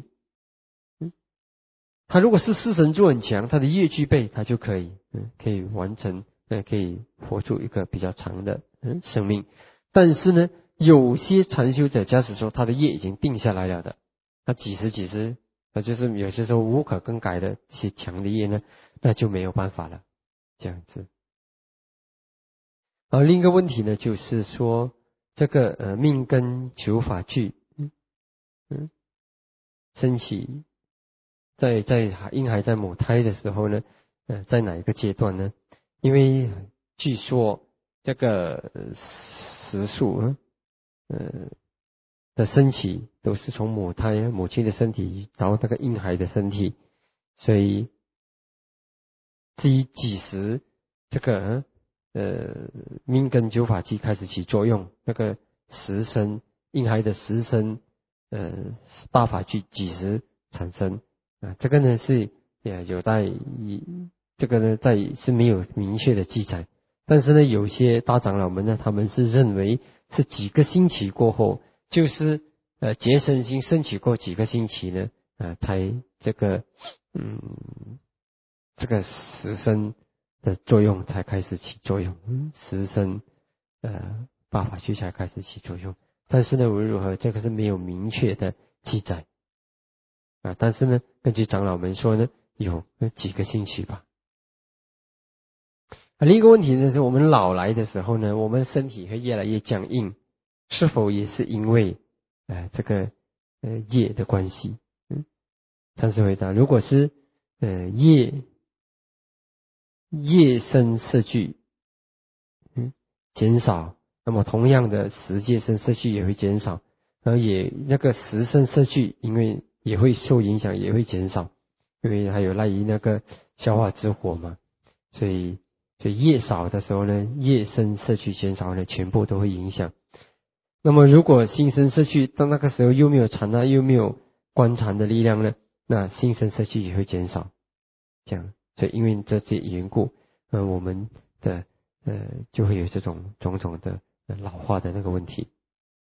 他如果是4神柱很强，他的业具备，他就可以可以完成可以活出一个比较长的生命。但是呢，有些禅修者假使说他的业已经定下来了的，他几时就是有些时候无可更改的一些强的业呢，那就没有办法了这样子。然后另一个问题呢，就是说这个命根求法具升起，在婴孩在母胎的时候呢，在哪一个阶段呢？因为据说这个时数的升起都是从母亲的身体到那个婴孩的身体，所以至于几时这个命根九法器开始起作用，那个时辰婴孩的时辰八法器几时产生啊？这个呢是有待这个呢是没有明确的记载，但是呢有些大长老们呢，他们是认为是几个星期过后，就是结身星升起过几个星期呢才这个这个时辰的作用才开始起作用，时辰八法器才开始起作用。但是呢，无论如何，这个是没有明确的记载啊。但是呢，根据长老们说呢，有几个星期吧。另一个问题呢，是我们老来的时候呢，我们身体会越来越僵硬，是否也是因为这个业的关系？禅师回答：如果是业生色聚减少，那么同样的时界生色聚也会减少，而也那个时生色聚因为也会受影响，也会减少，因为还有赖于那个消化之火嘛，所以业少的时候呢，业生色聚减少呢，全部都会影响。那么如果心生色聚，到那个时候又没有禅那，又没有观禅的力量呢，那心生色聚也会减少，这样。所以因为这些缘故，我们的就会有这种种种的老化的那个问题。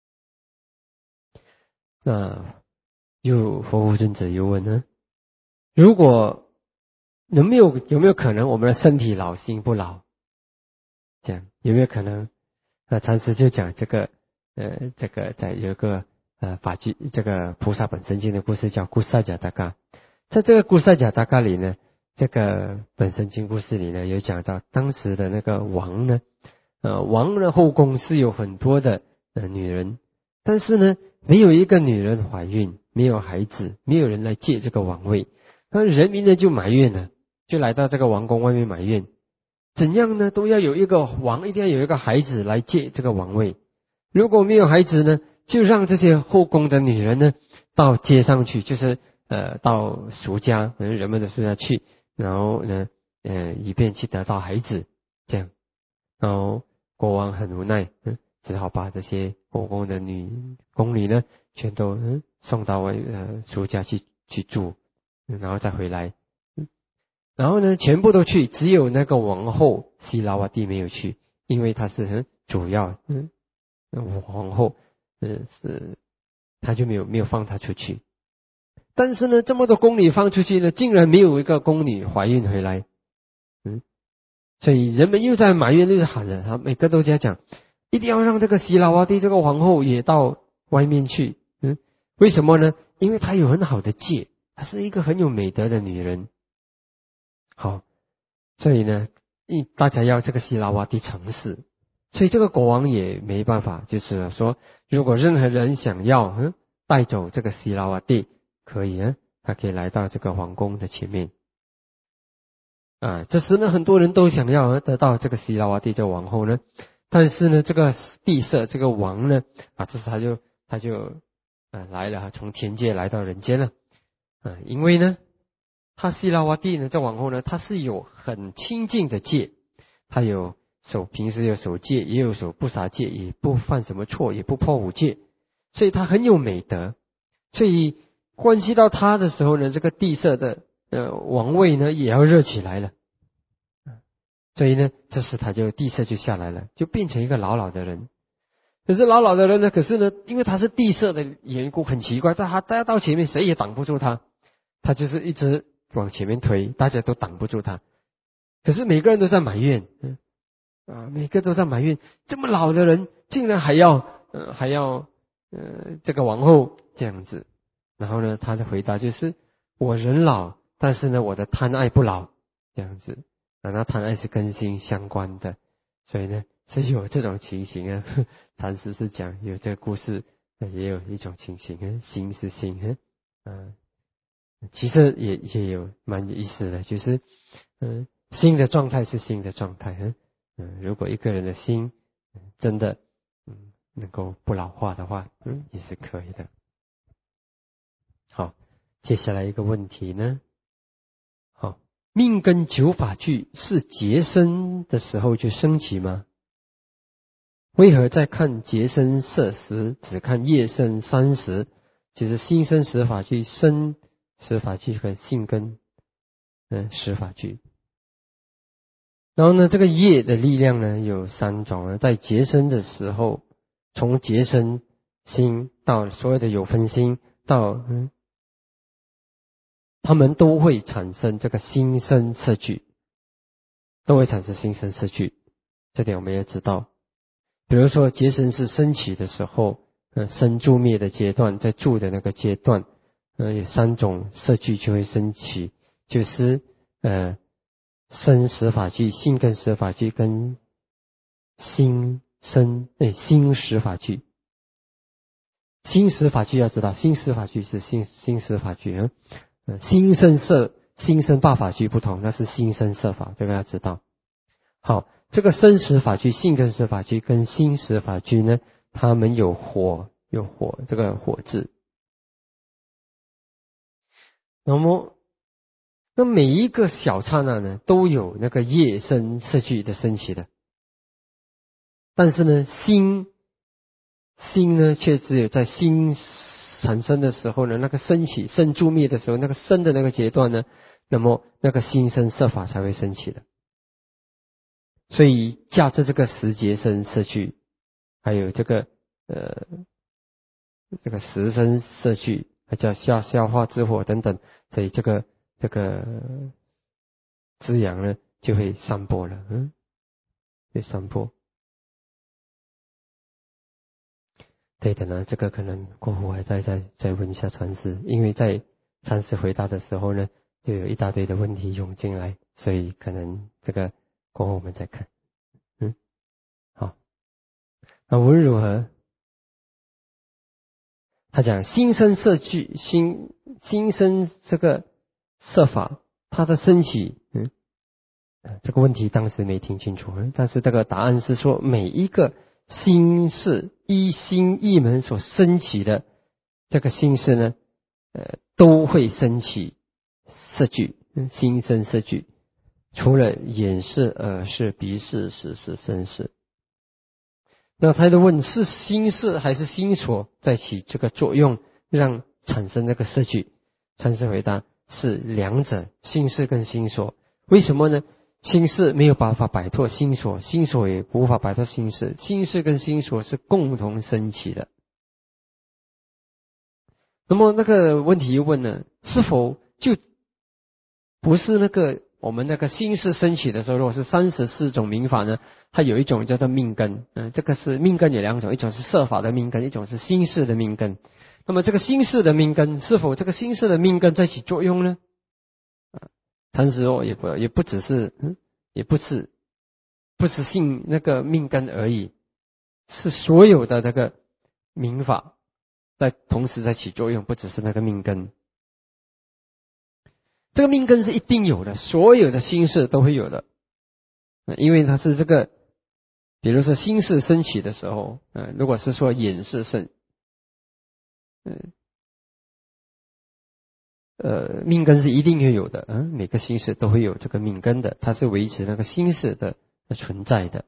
那佛护尊者又问呢，如果有没有可能我们的身体老心不老？这样有没有可能？那禅师就讲这个在有一个法句，这个菩萨本生经的故事叫古萨贾达嘎。在这个古萨贾达嘎里呢，这个本生经故事里呢，有讲到当时的那个王呢，王的后宫是有很多的女人，但是呢，没有一个女人怀孕，没有孩子，没有人来借这个王位。那人民呢就埋怨了，就来到这个王宫外面埋怨，怎样呢都要有一个王，一定要有一个孩子来借这个王位。如果没有孩子呢，就让这些后宫的女人呢到街上去，就是到俗家，人们的俗家去，然后呢以便去得到孩子，这样。然后国王很无奈，只好把这些后宫的宫女呢，全都送到俗家去住，然后再回来。然后呢，全部都去，只有那个王后希拉瓦蒂没有去，因为她是主要皇后，他就没有放她出去。但是呢，这么多宫女放出去呢，竟然没有一个宫女怀孕回来，所以人们又在埋怨，又在喊了，他每个都在讲，一定要让这个希拉瓦蒂这个皇后也到外面去，为什么呢？因为她有很好的戒，她是一个很有美德的女人。好，所以呢，大家要这个希拉瓦蒂尝试，所以这个国王也没办法，就是说，如果任何人想要带走这个希拉瓦蒂，可以他可以来到这个皇宫的前面这时呢，很多人都想要得到这个希拉瓦蒂这个王后呢，但是呢，这个帝释这个王呢，这时他就来了，从天界来到人间了因为呢。他希拉瓦蒂呢，这王后呢，她是有很清净的戒，她平时有守戒，也有守不杀戒，也不犯什么错，也不破五戒，所以她很有美德。所以关系到她的时候呢，这个帝释的王位呢也要热起来了。所以呢，这时帝释就下来了，就变成一个老的人。可是老的人呢，因为他是帝释的缘故，很奇怪，他到前面谁也挡不住他，他就是一直往前面推，大家都挡不住他。可是每个人都在埋怨，每个都在埋怨，这么老的人竟然还要这个王后这样子。然后呢，他的回答就是：我人老，但是呢，我的贪爱不老，这样子。那贪爱是跟心相关的，所以呢是有这种情形禅师是讲有这个故事，也有一种情形心是心其实也有蛮有意思的，就是心的状态是心的状态，如果一个人的心真的能够不老化的话，也是可以的。好，接下来一个问题呢，好，命根九法具是结生的时候就升起吗？为何在看结生色时只看业生三时，就是心生十法具、身十法具和性根十法具？然后呢，这个业的力量呢有三种，在结生的时候，从结生心到所有的有分心到他们都会产生这个心生色具，都会产生心生色具，这点我们也知道。比如说结生是升起的时候，生住灭的阶段，在住的那个阶段，有三种色具就会升起，就是身十法具、性根十法具跟心十法具。心十法具要知道，心十法具是心十法具，心生色、心生八法具不同，那是心生色法，这个要知道。好，这个身十法具、性根十法具跟心十法具呢，它们有火这个火字。那每一个小刹那呢，都有那个业生色具的升起的，但是呢，心呢，却只有在心产生的时候呢，那个升起生住灭的时候，那个生的那个阶段呢，那么那个心生色法才会升起的。所以驾着这个十劫生色具，还有这个十生色具，还叫消化之火等等，所以这个滋养呢就会散播了，会散播。对的呢，这个可能过后还再问一下禅师，因为在禅师回答的时候呢，就有一大堆的问题涌进来，所以可能这个过后我们再看。好，那无论如何，他讲心生色具，心生这个色法，它的升起，这个问题当时没听清楚，但是这个答案是说，每一个心事依心一门所升起的这个心事呢，都会升起色具，心生色具，除了眼视、耳视、鼻视、舌视、身视。那他就问，是心事还是心所在起这个作用，让产生那个色具？禅师回答是两者，心事跟心所。为什么呢？心事没有办法摆脱心所，心所也无法摆脱心事，心事跟心所是共同升起的。那么那个问题又问呢，是否就不是那个我们那个心事升起的时候，如果是34种明法呢，它有一种叫做命根，这个是命根有两种，一种是色法的命根，一种是心事的命根。那么这个心事的命根，是否这个心事的命根在起作用呢？禅师也不只是，也不是信那个命根而已，是所有的那个明法在同时在起作用，不只是那个命根。这个命根是一定有的，所有的心事都会有的，因为它是这个，比如说心事升起的时候，如果是说眼视升，命根是一定会有的，每个心事都会有这个命根的，它是维持那个心事的存在的。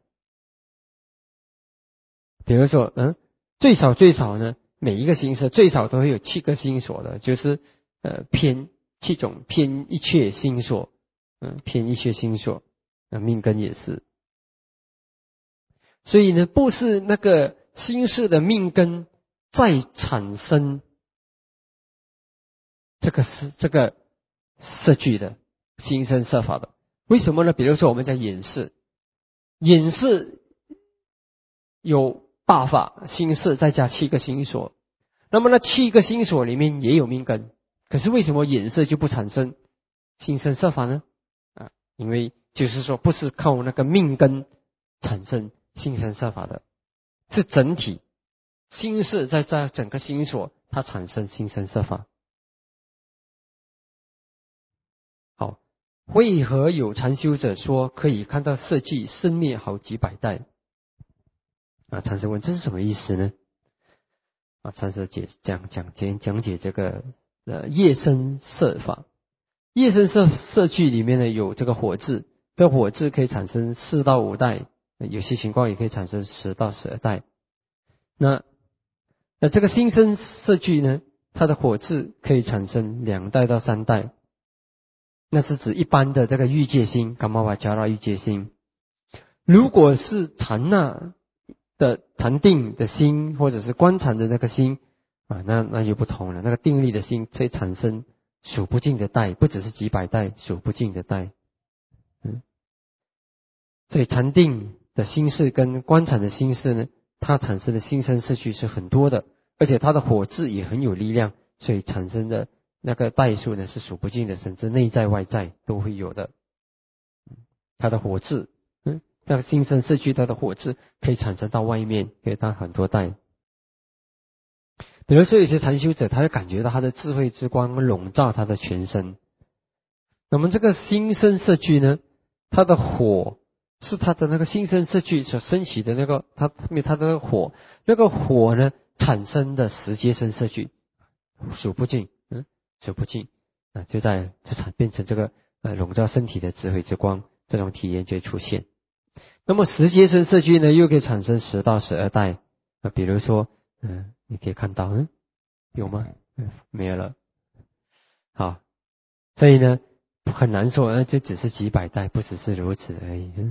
比如说，最少呢，每一个心事最少都会有7个心所的，就是偏7种偏一切心所，偏一切心所，命根也是。所以呢，不是那个心事的命根再产生这个色具的心生色法的。为什么呢？比如说我们讲眼视，眼视有8法心事，再加7个心所，那么那7个心所里面也有命根，可是为什么眼视就不产生心生色法呢？因为就是说不是靠那个命根产生心生色法的，是整体心事在整个心所它产生心生色法。 为何有禅修者说可以看到色界生灭好几百代？禅师问这是什么意思呢？禅师讲解这个业生色法。业生色句里面呢有这个火字，这火字可以产生4到5代，有些情况也可以产生10到12代。那这个心生色句呢，它的火字可以产生2代到3代，那是指一般的这个欲界心，伽玛瓦迦拉欲界心。如果是禅那的禅定的心，或者是观禅的那个心那就不同了。那个定力的心可以产生数不尽的代，不只是几百代，数不尽的代。所以禅定的心事跟观禅的心事呢，它产生的心生色句是很多的，而且它的火字也很有力量，所以产生的那个代数呢是数不尽的，甚至内在外在都会有的。它的火字，那个心生色句，它的火字可以产生到外面，可以到很多代。比如说有些禅修者，他会感觉到他的智慧之光笼罩他的全身。那么这个心生色句呢，它的火是它的那个心生色句所升起的那个，它的那个火，那个火呢产生的时节生色句数不尽，数不尽就变成这个笼罩身体的智慧之光，这种体验就会出现。那么时节生色句呢，又可以产生10到12代。比如说你可以看到有吗？没有了。好，所以呢很难说这只是几百代，不只是如此而已。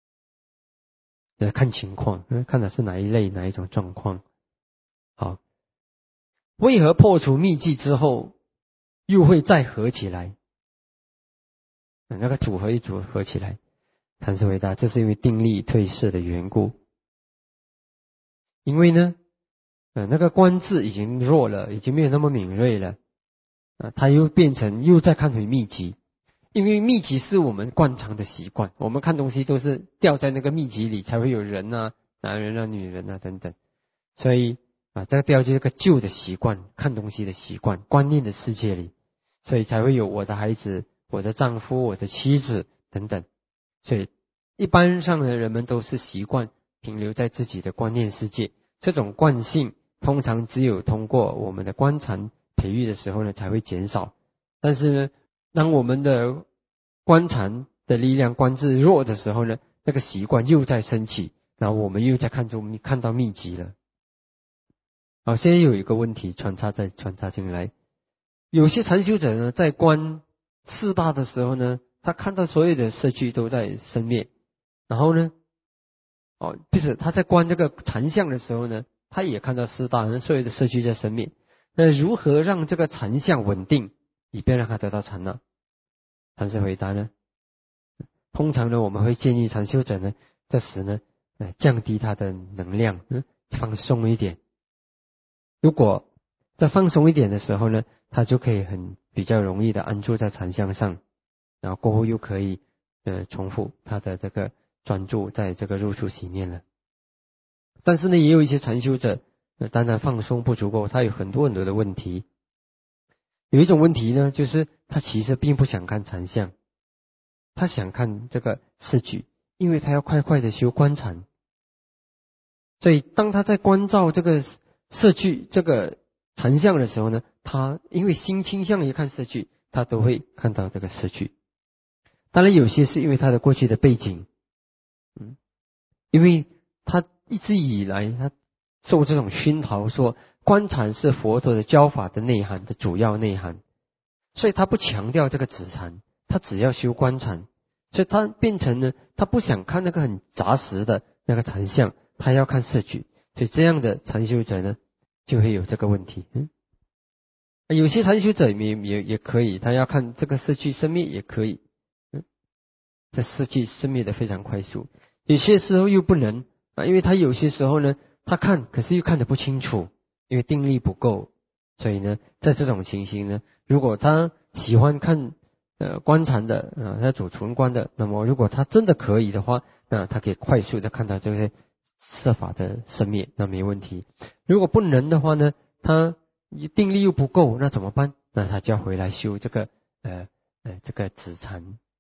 看情况，看的是哪一类哪一种状况。好，为何破除密寂之后又会再合起来？那个组合一组合起来，禅师回答，这是因为定力退逝的缘故。因为呢那个观智已经弱了，已经没有那么敏锐了他又再看回密集。因为密集是我们惯常的习惯，我们看东西都是掉在那个密集里，才会有人男人女人等等。所以这个掉进这个旧的习惯，看东西的习惯，观念的世界里，所以才会有我的孩子、我的丈夫、我的妻子等等。所以一般上的人们都是习惯停留在自己的观念世界，这种惯性通常只有通过我们的观禅培育的时候呢才会减少。但是呢当我们的观禅的力量观智弱的时候呢，那个习惯又在升起，然后我们又在看到密集了。好，现在有一个问题穿插进来，有些禅修者呢在观四大的时候呢，他看到所有的色句都在生灭，然后呢不是他在观这个禅相的时候呢，他也看到四大所有的色句在生灭。那如何让这个禅相稳定，以便让他得到禅呢？禅师回答呢，通常呢我们会建议禅修者呢这时呢降低他的能量，放松一点。如果在放松一点的时候呢，他就可以比较容易的安住在禅相上，然后过后又可以重复他的这个专注在这个入处洗念了。但是呢也有一些禅修者当然放松不足够，他有很多的问题。有一种问题呢，就是他其实并不想看禅相，他想看这个四句，因为他要快快的修观禅。所以当他在观照这个色句这个禅相的时候呢，他因为心倾向于看色句，他都会看到这个色句。当然有些是因为他的过去的背景，因为他一直以来他受这种熏陶，说观禅是佛陀的教法的内涵的主要内涵，所以他不强调这个止禅，他只要修观禅，所以他变成呢，他不想看那个很杂实的那个禅相，他要看色句。所以这样的禅修者呢就会有这个问题。有些禅修者也可以，他要看这个色句生灭也可以，这色句生灭的非常快速。有些时候又不能因为他有些时候呢他看可是又看得不清楚，因为定力不够。所以呢在这种情形呢，如果他喜欢看观禅的他走纯观的，那么如果他真的可以的话，那他可以快速的看到这些色法的生灭，那没问题。如果不能的话呢，他定力又不够，那怎么办？那他就要回来修这个这个止禅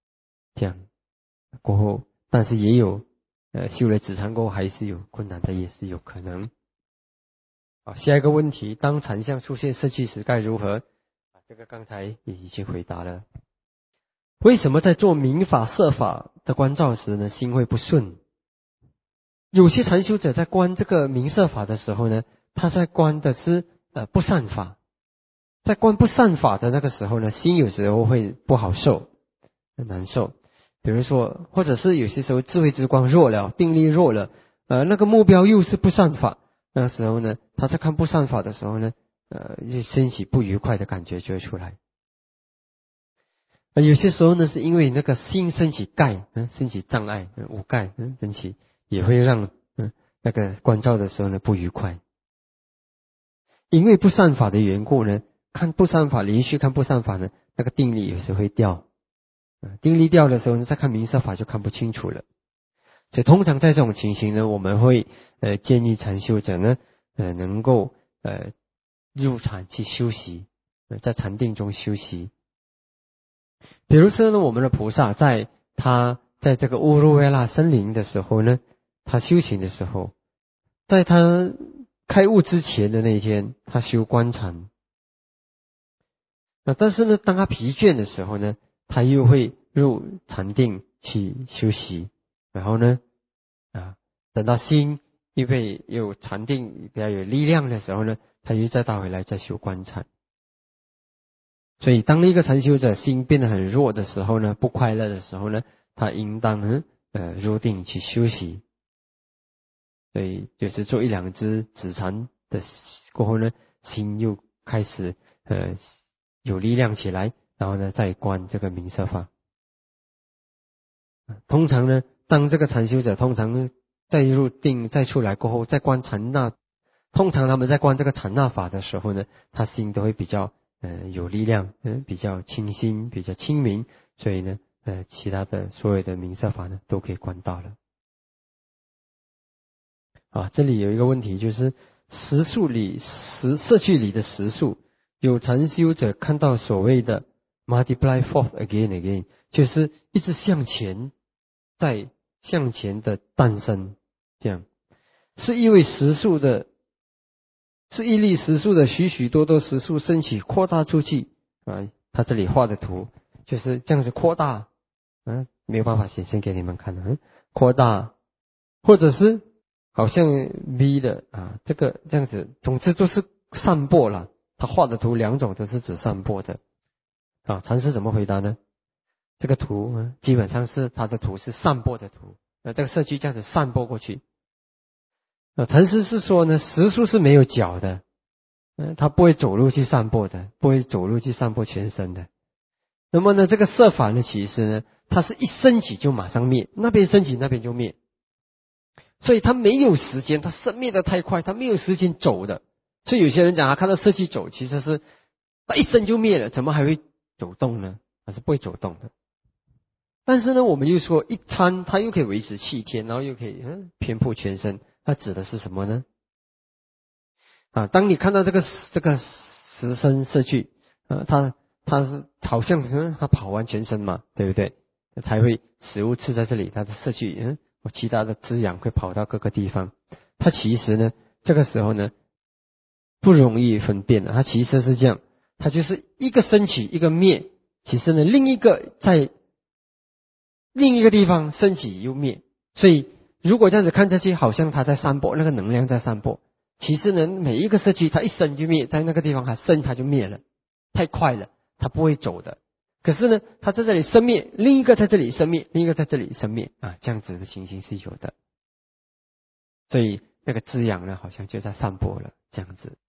这样过后，但是也有修了止禅过后还是有困难的，也是有可能。好，下一个问题，当禅相出现色气时该如何？这个刚才也已经回答了。为什么在做明法色法的观照时呢，心会不顺？有些禅修者在观这个明色法的时候呢，他在观的是不善法，在观不善法的那个时候呢，心有时候会不好受，很难受。比如说，或者是有些时候智慧之光弱了，定力弱了，那个目标又是不善法，那个时候呢，他在看不善法的时候呢，就升起不愉快的感觉就会出来。有些时候呢，是因为那个心升起盖，升起障碍，无盖，升起也会让那个观照的时候呢不愉快。因为不善法的缘故呢，看不善法，连续看不善法呢，那个定力有时会掉，定力掉的时候呢，再看明色法就看不清楚了。所以通常在这种情形呢，我们会建议禅修者呢，能够入禅去休息，在禅定中休息。比如说呢，我们的菩萨他在这个乌鲁维拉森林的时候呢，他修行的时候，在他开悟之前的那一天，他修观禅。但是呢，当他疲倦的时候呢，他又会入禅定去休息，然后呢，等到心预备有禅定比较有力量的时候呢，他又再倒回来再修观禅。所以当一个禅修者心变得很弱的时候呢，不快乐的时候呢，他应当入定去休息。所以就是做一两支止禅的过后呢，心又开始有力量起来，然后呢再观这个明色法。通常呢，当这个禅修者通常再入定再出来过后，再观禅那，通常他们在观这个禅那法的时候呢，他心都会比较有力量，比较清新，比较清明，所以呢其他的所有的明色法呢都可以观到了。这里有一个问题，就是识数里色趣里的识数，有禅修者看到所谓的 multiply forth again again， 就是一直向前，再向前的诞生，这样是一粒识数的许许多多识数升起扩大出去他这里画的图就是这样子扩大，没有办法显现给你们看扩大，或者是好像 V 的这个这样子，总之都是散播了。他画的图两种都是指散播的禅师怎么回答呢？这个图基本上是他的图是散播的图，这个社区这样子散播过去。禅师是说呢，识数是没有脚的，他不会走路去散播的，不会走路去散播全身的。那么呢，这个色法呢，其实呢，它是一升起就马上灭，那边升起那边就灭。所以他没有时间，他生灭的太快，他没有时间走的。所以有些人讲看到色气走，其实是他一生就灭了，怎么还会走动呢？他是不会走动的。但是呢，我们又说一参它又可以维持7天，然后又可以遍布全身，它指的是什么呢？当你看到这个十身色趣，它是好像它跑完全身嘛，对不对？才会食物吃在这里，它的色趣其他的滋养会跑到各个地方。它其实呢，这个时候呢不容易分辨的，它其实是这样，它就是一个升起一个灭，其实呢另一个在另一个地方升起又灭。所以如果这样子看下去，好像它在散播，那个能量在散播，其实呢每一个色区它一升就灭，在那个地方它升它就灭了，太快了，它不会走的。可是呢，它在这里生灭，另一个在这里生灭，另一个在这里生灭这样子的情形是有的。所以那个滋养呢，好像就在散播了，这样子。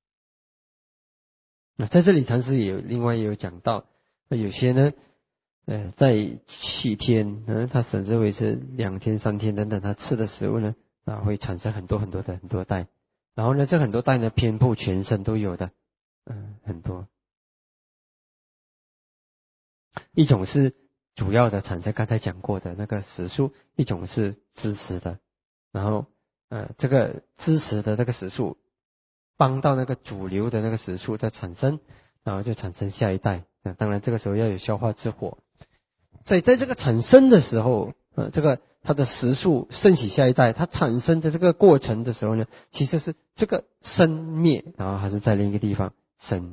在这里禅师另外也有讲到，有些呢，在7天，他甚至维持2天、3天等等，他吃的食物呢，会产生很多袋，然后呢，这很多袋呢，遍布全身都有的，很多。一种是主要的产生刚才讲过的那个识数，一种是支持的，然后这个支持的那个识数帮到那个主流的那个识数的产生，然后就产生下一代。当然这个时候要有消化之火。 所以在这个产生的时候，这个它的时数升起下一代，它产生的这个过程的时候呢，其实是这个生灭，然后还是在另一个地方生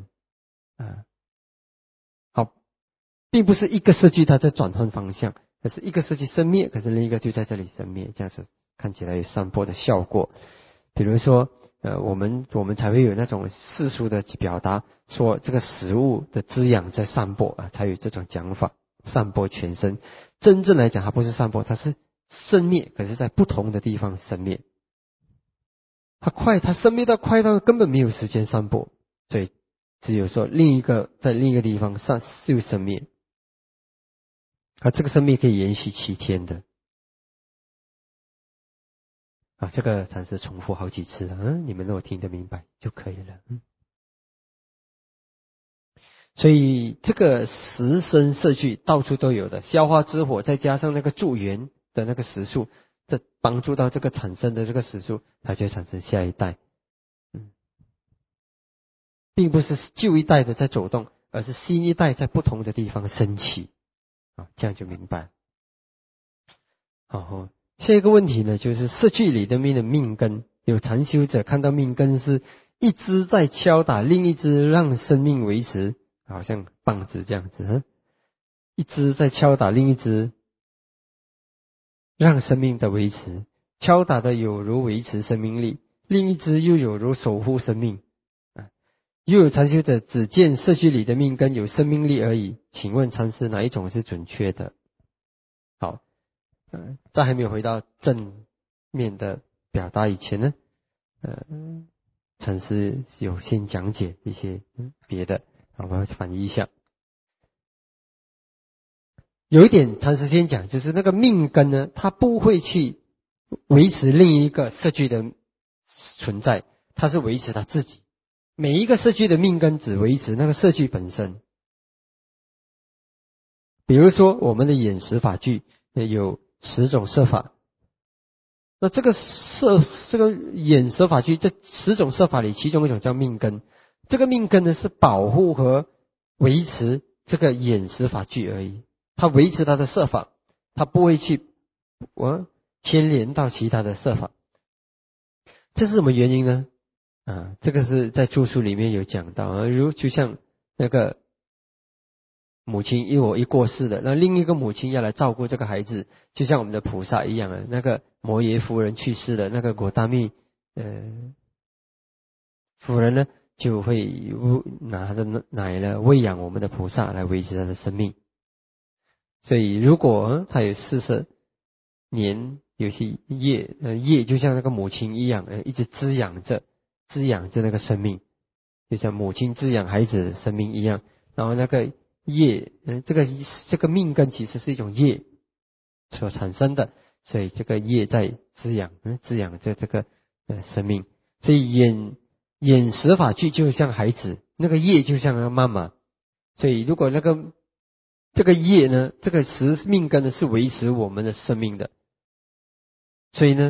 好，并不是一个色聚它在转换方向，可是一个色聚生灭，可是另一个就在这里生灭，这样子看起来有散播的效果。比如说我们才会有那种世俗的表达，说这个食物的滋养在散播才有这种讲法，散播全身。真正来讲，它不是散播，它是生灭，可是在不同的地方生灭。它生灭到快到根本没有时间散播，所以只有说在另一个地方就生灭。这个生灭可以延续7天的。这个禅师重复好几次了，你们如果听得明白就可以了。所以这个时生色聚到处都有的，消化之火再加上那个助缘的那个时数，这帮助到这个产生的这个时数，它就会产生下一代。并不是旧一代的在走动，而是新一代在不同的地方升起。这样就明白。好，下一个问题呢，就是色聚里的命根，有禅修者看到命根是一只在敲打另一只，让生命维持，好像棒子这样子，一只在敲打另一只，让生命的维持，敲打的有如维持生命力，另一只又有如守护生命。又有禅修者只见色聚里的命根有生命力而已，请问禅师哪一种是准确的？好，在还没有回到正面的表达以前呢，禅师有先讲解一些别的，我们翻译一下。有一点禅师先讲，就是那个命根呢，它不会去维持另一个色聚的存在，它是维持它自己。每一个色聚的命根只维持那个色聚本身。比如说我们的眼识法聚有10种色法，那这个眼识法聚这10种色法里，其中一种叫命根。这个命根呢是保护和维持这个眼识法聚而已，它维持它的色法，它不会去牵连到其他的色法。这是什么原因呢？这个是在著书里面有讲到，就像那个母亲一过世了，那另一个母亲要来照顾这个孩子，就像我们的菩萨一样那个摩耶夫人去世了，那个果大密夫人呢就会拿她的奶呢喂养我们的菩萨来维持他的生命。所以如果他有40年有些业就像那个母亲一样一直滋养着那个生命，就像母亲滋养孩子的生命一样。然后那个业这个命根其实是一种业所产生的，所以这个业在滋养着这个生命。所以眼识法聚就像孩子，那个业就像那个妈妈。所以如果这个业呢，这个命根呢是维持我们的生命的。所以呢，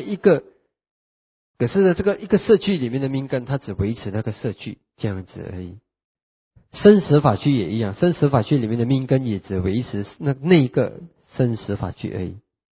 可是呢，这个一个色聚里面的命根，它只维持那个色聚这样子而已。生死法聚也一样，生死法聚里面的命根也只维持那一个生死法聚而已。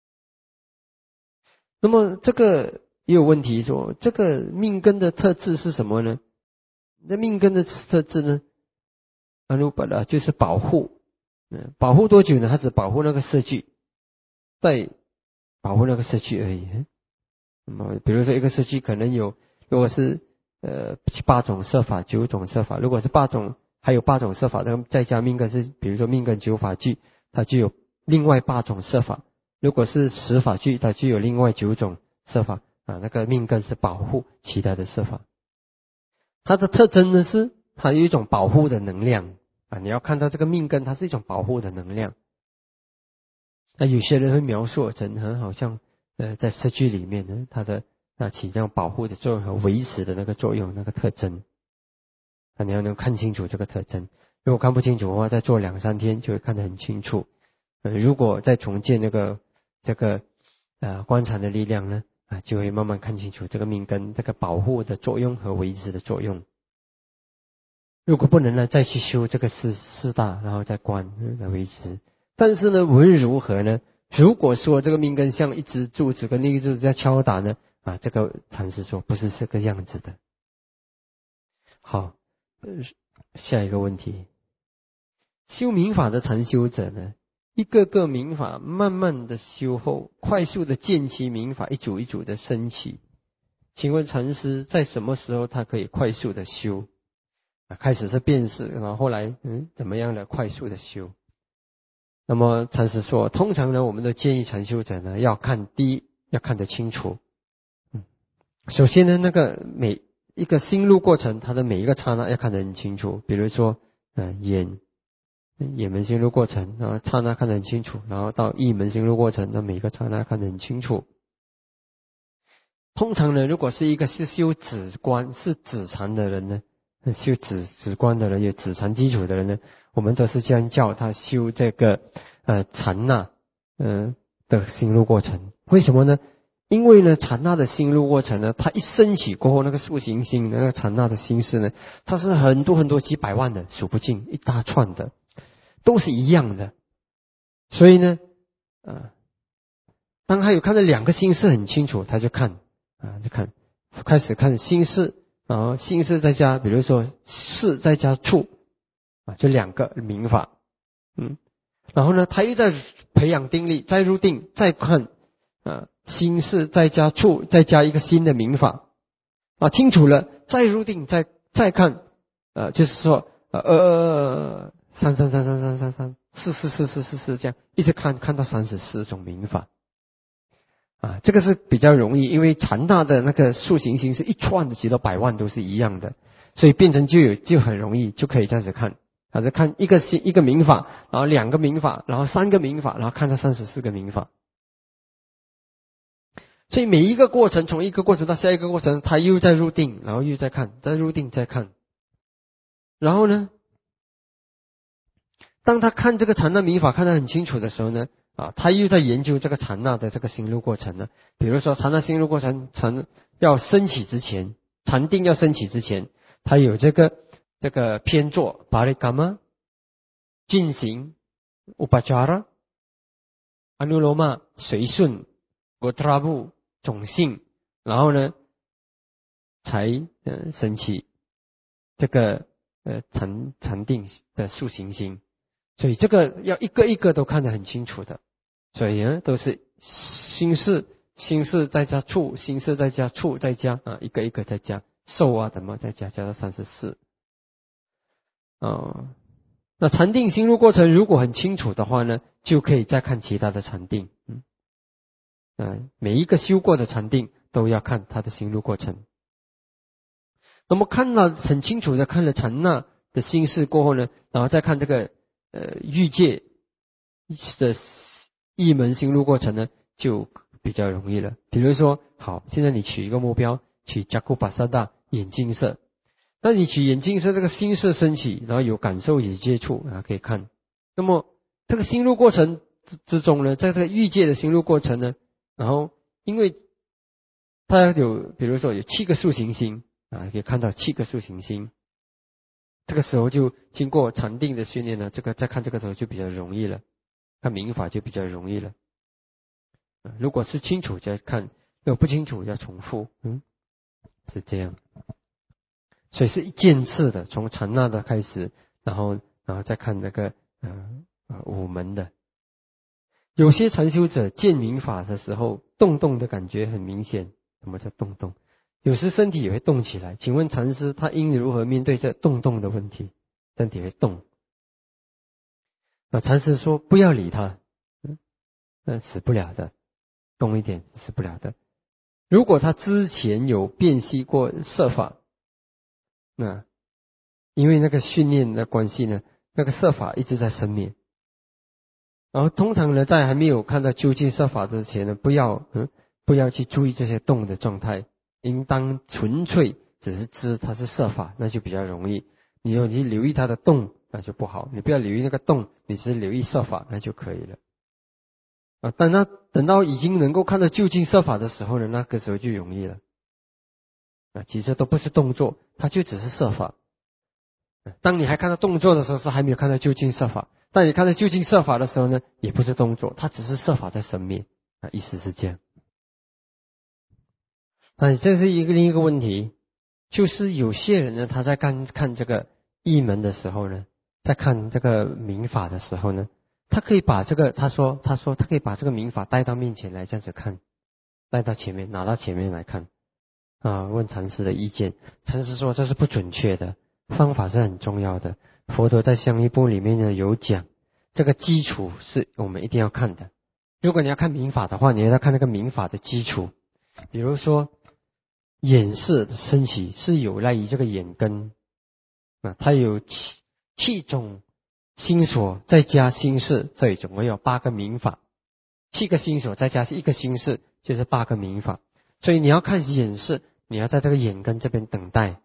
那么这个也有问题说，这个命根的特质是什么呢？那命根的特质呢，阿鲁巴拉就是保护。保护多久呢？它只保护那个色聚，在保护那个色聚而已。那么比如说一个色聚可能有，如果是8种色法、9种色法，如果是8种还有8种色法，那么再加命根是，比如说命根9法聚，它就有另外8种色法。如果是10法聚，它就有另外9种色法那个命根是保护其他的色法。它的特征呢是它有一种保护的能量你要看到这个命根，它是一种保护的能量。那有些人会描述成好像在色聚里面呢，它的起这样保护的作用和维持的那个作用，那个特征。你要能看清楚这个特征。如果看不清楚的话，再做2-3天就会看得很清楚。如果再重建这个观察的力量呢就会慢慢看清楚这个命根这个保护的作用和维持的作用。如果不能呢，再去修这个四大，然后再观来维持但是呢，无论如何呢，如果说这个命根像一支柱子跟另一个柱子在敲打呢，这个禅师说不是这个样子的。好，下一个问题，修民法的禅修者呢，一个个民法慢慢的修后，快速的见其民法一组一组的升起。请问禅师在什么时候他可以快速的修？开始是辨识，然后后来怎么样的快速的修？那么禅师说，通常呢，我们都建议禅修者呢，第一要看得清楚。首先呢，那个每一个心路过程，它的每一个刹那要看得很清楚。比如说，眼门心路过程，然后刹那看得很清楚，然后到意门心路过程，那每个刹那看得很清楚。通常呢，如果是一个是修止观是止禅的人呢，修止观的人有止禅基础的人呢，我们都是这样叫他修这个禅那的心路过程。为什么呢？因为呢，禅那的心路过程呢，它一升起过后，那个塑形心那个禅那的心事呢，它是很多很多几百万的，数不尽，一大串的，都是一样的。所以呢，当他有看到两个心事很清楚，他就看。开始看心事，然后心事再加，比如说事再加处，就两个明法，然后呢，他又在培养定力，再入定，再看心事再加处，再加一个新的明法，清楚了，再入定，再看，就是说三四这样，一直看到34种明法。这个是比较容易，因为禅那的那个塑形心是一串的，几多百万都是一样的，所以变成就很容易，就可以这样子看，是看一个明法，然后2个明法，然后3个明法，然后看到34个明法。所以每一个过程，从一个过程到下一个过程，他又在入定，然后又在看，再入定再看，然后呢，当他看这个禅那明法看得很清楚的时候呢，他又在研究这个禅那的这个心路过程呢。比如说禅那心路过程，要升起之前，禅定要升起之前，他有这个偏坐巴利伽玛进行upachara anuloma随顺gotrabu种性，然后呢才升起这个禅定的塑形心。所以这个要一个一个都看得很清楚的，所以呢都是心事再加处，心事再加处，再加一个一个再加受怎么再加到34。那禅定心路过程如果很清楚的话呢，就可以再看其他的禅定。每一个修过的禅定都要看它的心路过程。那么看了很清楚的看了禅那的心事过后呢，然后再看这个欲界的一门心路过程呢，就比较容易了。比如说，好，现在你取一个目标，取加库巴萨达眼镜色，那你取眼镜色这个心色升起，然后有感受有接触可以看。那么这个心路过程之中呢，在这个欲界的心路过程呢，然后因为它有比如说有7个塑形心可以看到7个塑形心。这个时候就经过禅定的训练呢，这个再看这个时候就比较容易了，看明法就比较容易了。如果是清楚就要看，如果不清楚要重复，是这样。所以是一渐次的，从禅那的开始，然后再看那个五门的。有些禅修者见明法的时候，动的感觉很明显。什么叫动？有时身体也会动起来，请问禅师他应如何面对这动的问题？身体会动，禅师说不要理他，死不了的，动一点死不了的。如果他之前有辨析过色法，那因为那个训练的关系呢，那个色法一直在生灭。然后通常呢，在还没有看到究竟色法之前呢，不要去注意这些动的状态。应当纯粹只是知它是色法，那就比较容易。你留意它的动，那就不好。你不要留意那个动，你只是留意色法，那就可以了。等到已经能够看到究竟色法的时候呢，那个时候就容易了。其实都不是动作，它就只是色法。 当你还看到动作的时候，是还没有看到究竟色法；当你看到究竟色法的时候呢，也不是动作，它只是色法在生灭意思是这样。这是另一个问题，就是有些人呢，他在看这个译门的时候呢，在看这个民法的时候呢，他可以把这个他说他可以把这个民法带到面前来这样子看，带到前面拿到前面来看问禅师的意见。禅师说这是不准确的，方法是很重要的。佛陀在相依部里面呢有讲，这个基础是我们一定要看的。如果你要看民法的话，你要看那个民法的基础，比如说眼识的升起是有赖于这个眼根它有七种心所再加心识，所以总共有8个民法，7个心所再加1个心识就是8个民法。所以你要看眼识，你要在这个眼根这边等待。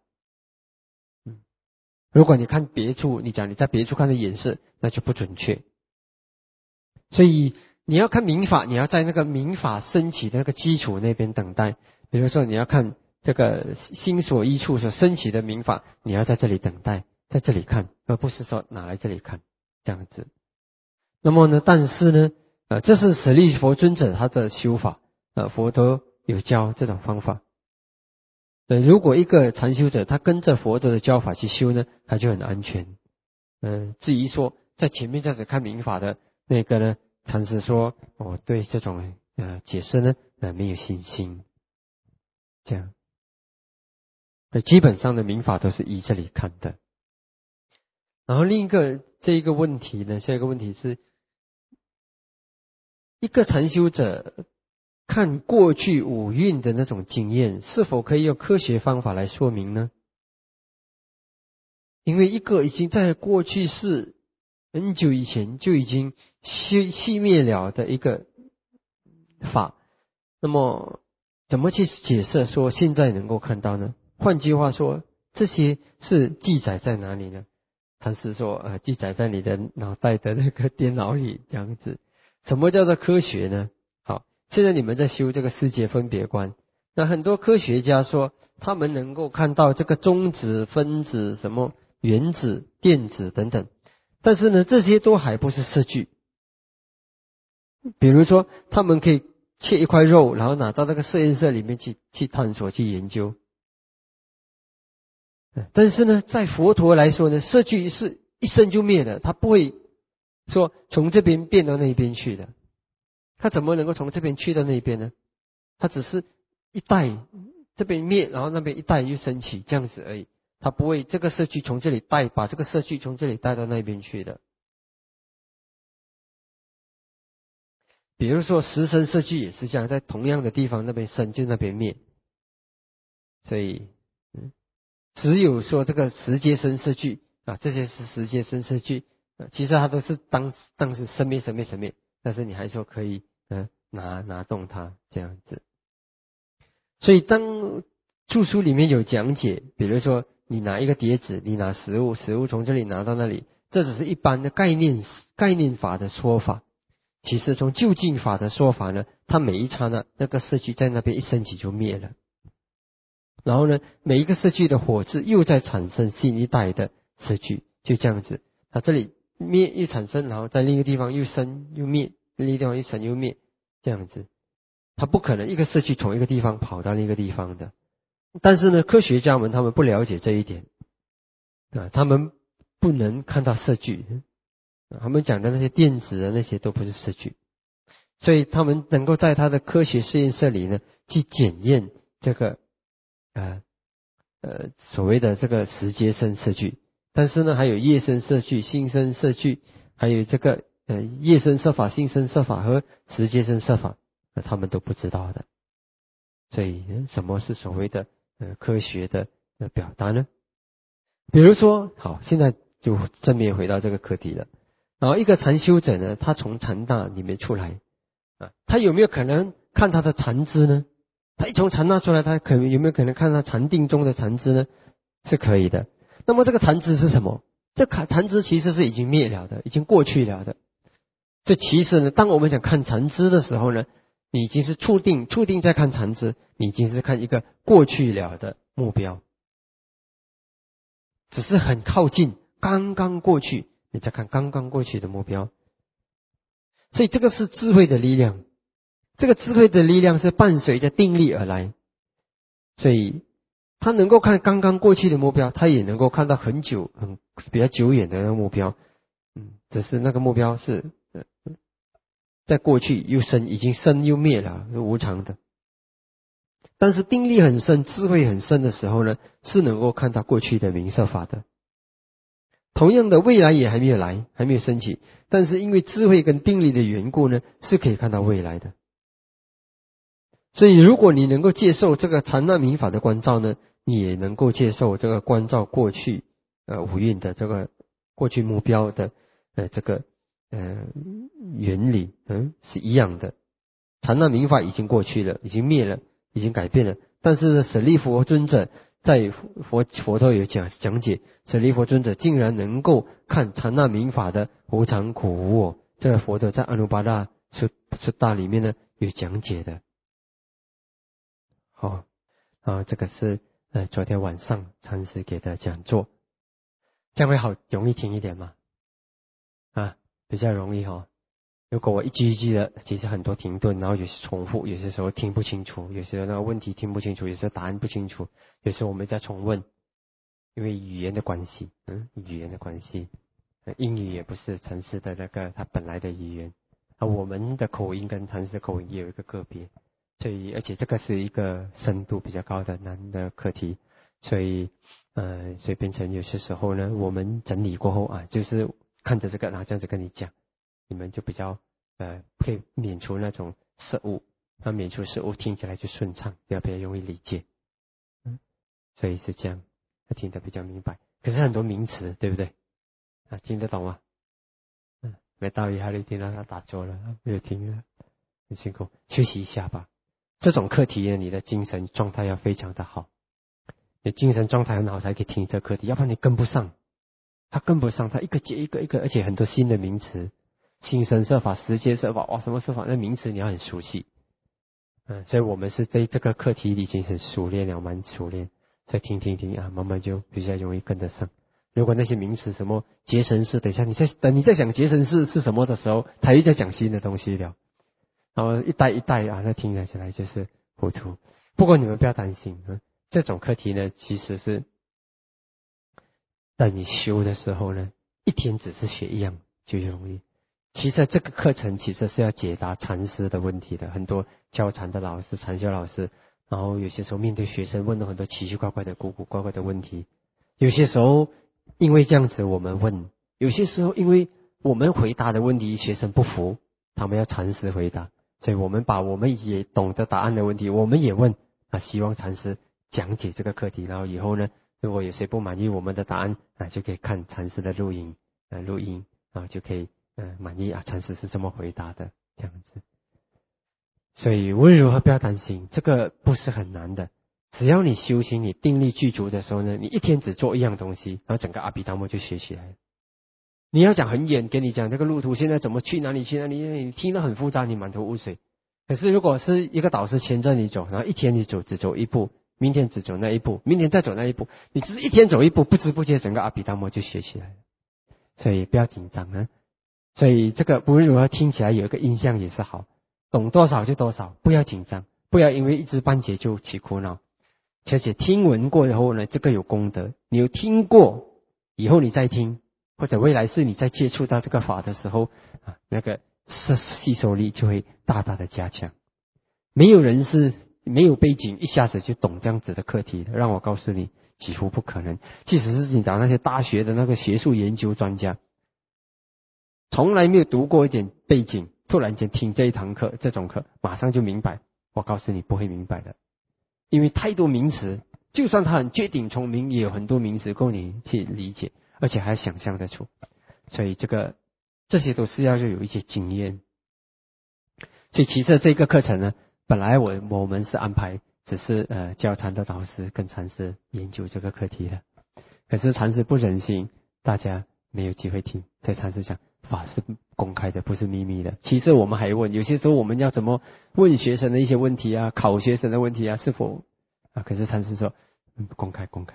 如果你看别处，你讲你在别处看的眼识，那就不准确。所以你要看民法，你要在那个民法升起的那个基础那边等待。比如说你要看这个心所依处所升起的民法，你要在这里等待，在这里看，而不是说拿来这里看这样子。那么呢，但是呢这是舍利佛尊者他的修法佛陀有教这种方法。如果一个禅修者他跟着佛陀的教法去修呢，他就很安全。至于说在前面这样子看民法的那个呢，禅师说我对这种解释呢没有信心。这样，基本上的民法都是依这里看的。然后另一个这一个问题呢，下一个问题是，一个禅修者看过去五蕴的那种经验，是否可以用科学方法来说明呢？因为一个已经在过去世很久以前就已经熄灭了的一个法，那么怎么去解释说现在能够看到呢？换句话说，这些是记载在哪里呢？禅师说记载在你的脑袋的那个电脑里这样子。什么叫做科学呢？好，现在你们在修这个世界分别观，那很多科学家说他们能够看到这个中子、分子、什么原子、电子等等，但是呢这些都还不是色具。比如说他们可以切一块肉，然后拿到那个实验室里面去探索去研究。但是呢在佛陀来说呢，色具是一生就灭的，它不会说从这边变到那边去的。它怎么能够从这边去到那边呢？它只是一代这边灭，然后那边一代又升起这样子而已。它不会这个色具从这里带，把这个色具从这里带到那边去的。比如说十生色具也是这样，在同样的地方那边生就那边灭。所以只有说这个十界生色具这些是十界生色具其实它都是当时生灭，但是你还说可以拿动它这样子。所以当著书里面有讲解，比如说你拿一个碟子，你拿食物从这里拿到那里，这只是一般的概念法的说法。其实从究竟法的说法呢，它每一刹那那个色具在那边一升起就灭了，然后呢每一个色具的火质又在产生新一代的色具，就这样子，它这里灭又产生，然后在另一个地方又生又灭，另一个地方又生又灭，这样子。它不可能一个色具从一个地方跑到另一个地方的。但是呢科学家们他们不了解这一点他们不能看到色具他们讲的那些电子那些都不是色具，所以他们能够在他的科学实验室里呢去检验这个所谓的这个十阶生色具。但是呢还有业生色具、心生色具，还有这个业生色法、心生色法和十阶生色法他们都不知道的。所以什么是所谓的科学的表达呢？比如说好，现在就正面回到这个课题了。然后一个禅修者呢，他从禅那里面出来他有没有可能看他的禅知呢？他一从禅那出来，他有没有可能看他禅定中的禅知呢？是可以的。那么这个禅知是什么？这禅知其实是已经灭了的，已经过去了的。这其实呢，当我们想看禅知的时候呢，你已经是触定在看禅知，你已经是看一个过去了的目标。 只是很靠近，刚刚过去，你再看刚刚过去的目标。所以这个是智慧的力量，这个智慧的力量是伴随着定力而来，所以他能够看刚刚过去的目标，他也能够看到很久比较久远的那个目标，只是那个目标是在过去又生，已经生又灭了，是无常的。但是定力很深，智慧很深的时候呢，是能够看到过去的名色法的。同样的，未来也还没有来，还没有升起，但是因为智慧跟定力的缘故呢，是可以看到未来的。所以如果你能够接受这个禅那明法的关照呢，你也能够接受这个关照过去五蕴的这个过去目标的这个原理是一样的。禅那明法已经过去了，已经灭了，已经改变了，但是舍利弗尊者在佛陀有讲解，舍利弗尊者竟然能够看禅那明法的无常苦无我，这个佛陀在阿努巴达出大里面呢有讲解的。这个是昨天晚上禅师给的讲座，这样会好容易听一点吗？比较容易如果我一句一句的，其实很多停顿，然后有些重复，有些时候听不清楚，有些那个问题听不清楚，有些答案不清楚，有时候我们在重问，因为语言的关系，英语也不是禅师的那个他本来的语言，我们的口音跟禅师的口音也有一个个别，所以而且这个是一个深度比较高的难的课题，所以变成有些时候呢，我们整理过后就是看着这个，然后这样子跟你讲，你们就比较可以免除那种失误，免除失误听起来就顺畅，比较容易理解，所以是这样，听得比较明白。可是很多名词，对不对？听得懂吗？没道理，还得听到他打坐了，没有听了，很辛苦，休息一下吧。这种课题呢，你的精神状态要非常的好，你精神状态很好才可以听这课题，要不然你跟不上，他跟不上，他一个接一个，而且很多新的名词，心身摄法、时间摄法，什么摄法，那名词你要很熟悉。所以我们是对这个课题已经很熟练了，蛮熟练，所以听慢慢就比较容易跟得上。如果那些名词什么结神识，等一下你在想结神识是什么的时候，他又在讲新的东西了，然后一代那听起来就是糊涂。不过你们不要担心，这种课题呢，其实是在你修的时候呢，一天只是学一样就容易。其实这个课程其实是要解答禅师的问题的，很多教禅的老师、禅修老师，然后有些时候面对学生问了很多奇奇怪怪的、古怪怪的问题，有些时候因为这样子我们问，有些时候因为我们回答的问题学生不服，他们要禅师回答，所以我们把我们也懂得答案的问题我们也问希望禅师讲解这个课题，然后以后呢，如果有谁不满意我们的答案就可以看禅师的录音，然后就可以满意禅师是这么回答的，这样子。所以无论如何不要担心，这个不是很难的，只要你修行，你定力具足的时候呢，你一天只做一样东西，然后整个阿毗达摩就学起来了。你要讲很远，给你讲这个路途现在怎么去哪里，你听得很复杂，你满头雾水。可是如果是一个导师牵着你走，然后一天你只走一步，明天只走那一步，明天再走那一步，你只是一天走一步，不知不觉整个阿毗达摩就学起来了。所以不要紧张所以这个无论如何听起来有一个印象也是好，懂多少就多少，不要紧张，不要因为一知半解就起苦恼。而且听闻过以后呢，这个有功德，你有听过以后你再听，或者未来是你在接触到这个法的时候那个吸收力就会大大的加强。没有人是没有背景一下子就懂这样子的课题的，让我告诉你几乎不可能。即使是你找那些大学的那个学术研究专家，从来没有读过一点背景，突然间听这一堂课这种课马上就明白，我告诉你不会明白的，因为太多名词，就算他很绝顶聪明，也有很多名词够你去理解，而且还想象得出。所以这些都是要有一些经验。所以其实这个课程呢，本来我们是安排只是教禅的导师跟禅师研究这个课题的，可是禅师不忍心大家没有机会听，所以禅师讲法是公开的，不是秘密的。其实我们还问，有些时候我们要怎么问学生的一些问题考学生的问题是否可是禅师说公开，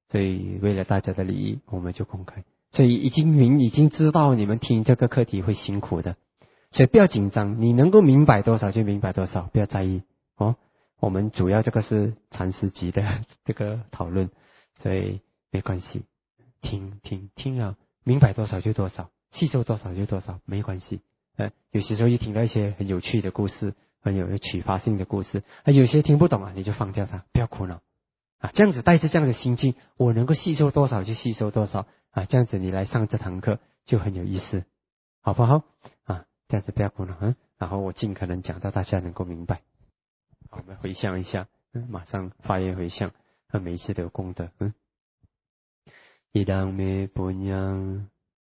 所以为了大家的利益，我们就公开。所以已经知道你们听这个课题会辛苦的，所以不要紧张，你能够明白多少就明白多少，不要在意哦。我们主要这个是禅师级的这个讨论，所以没关系，听了，明白多少就多少，吸收多少就多少，没关系。有些时候又听到一些很有趣的故事，很有启发性的故事，有些听不懂啊，你就放掉它，不要苦恼啊。这样子带着这样的心境，我能够吸收多少就吸收多少啊。这样子你来上这堂课就很有意思，好不好啊？这样子不要苦恼然后我尽可能讲到大家能够明白。好，我们回向一下，马上发言回向，每一次都有功德。Idang me punyang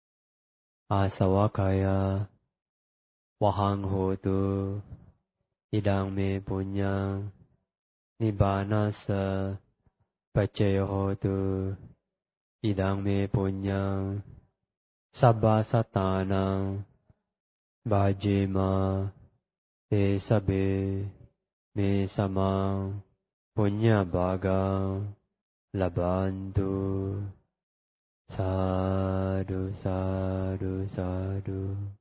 asawakaya wahang hotu idang me punyang nibbanasa paccaya hotu idang me punyang sabba satanang bhajema te sabbe me samang punya bhagang labantu sadhu sadhu sadhu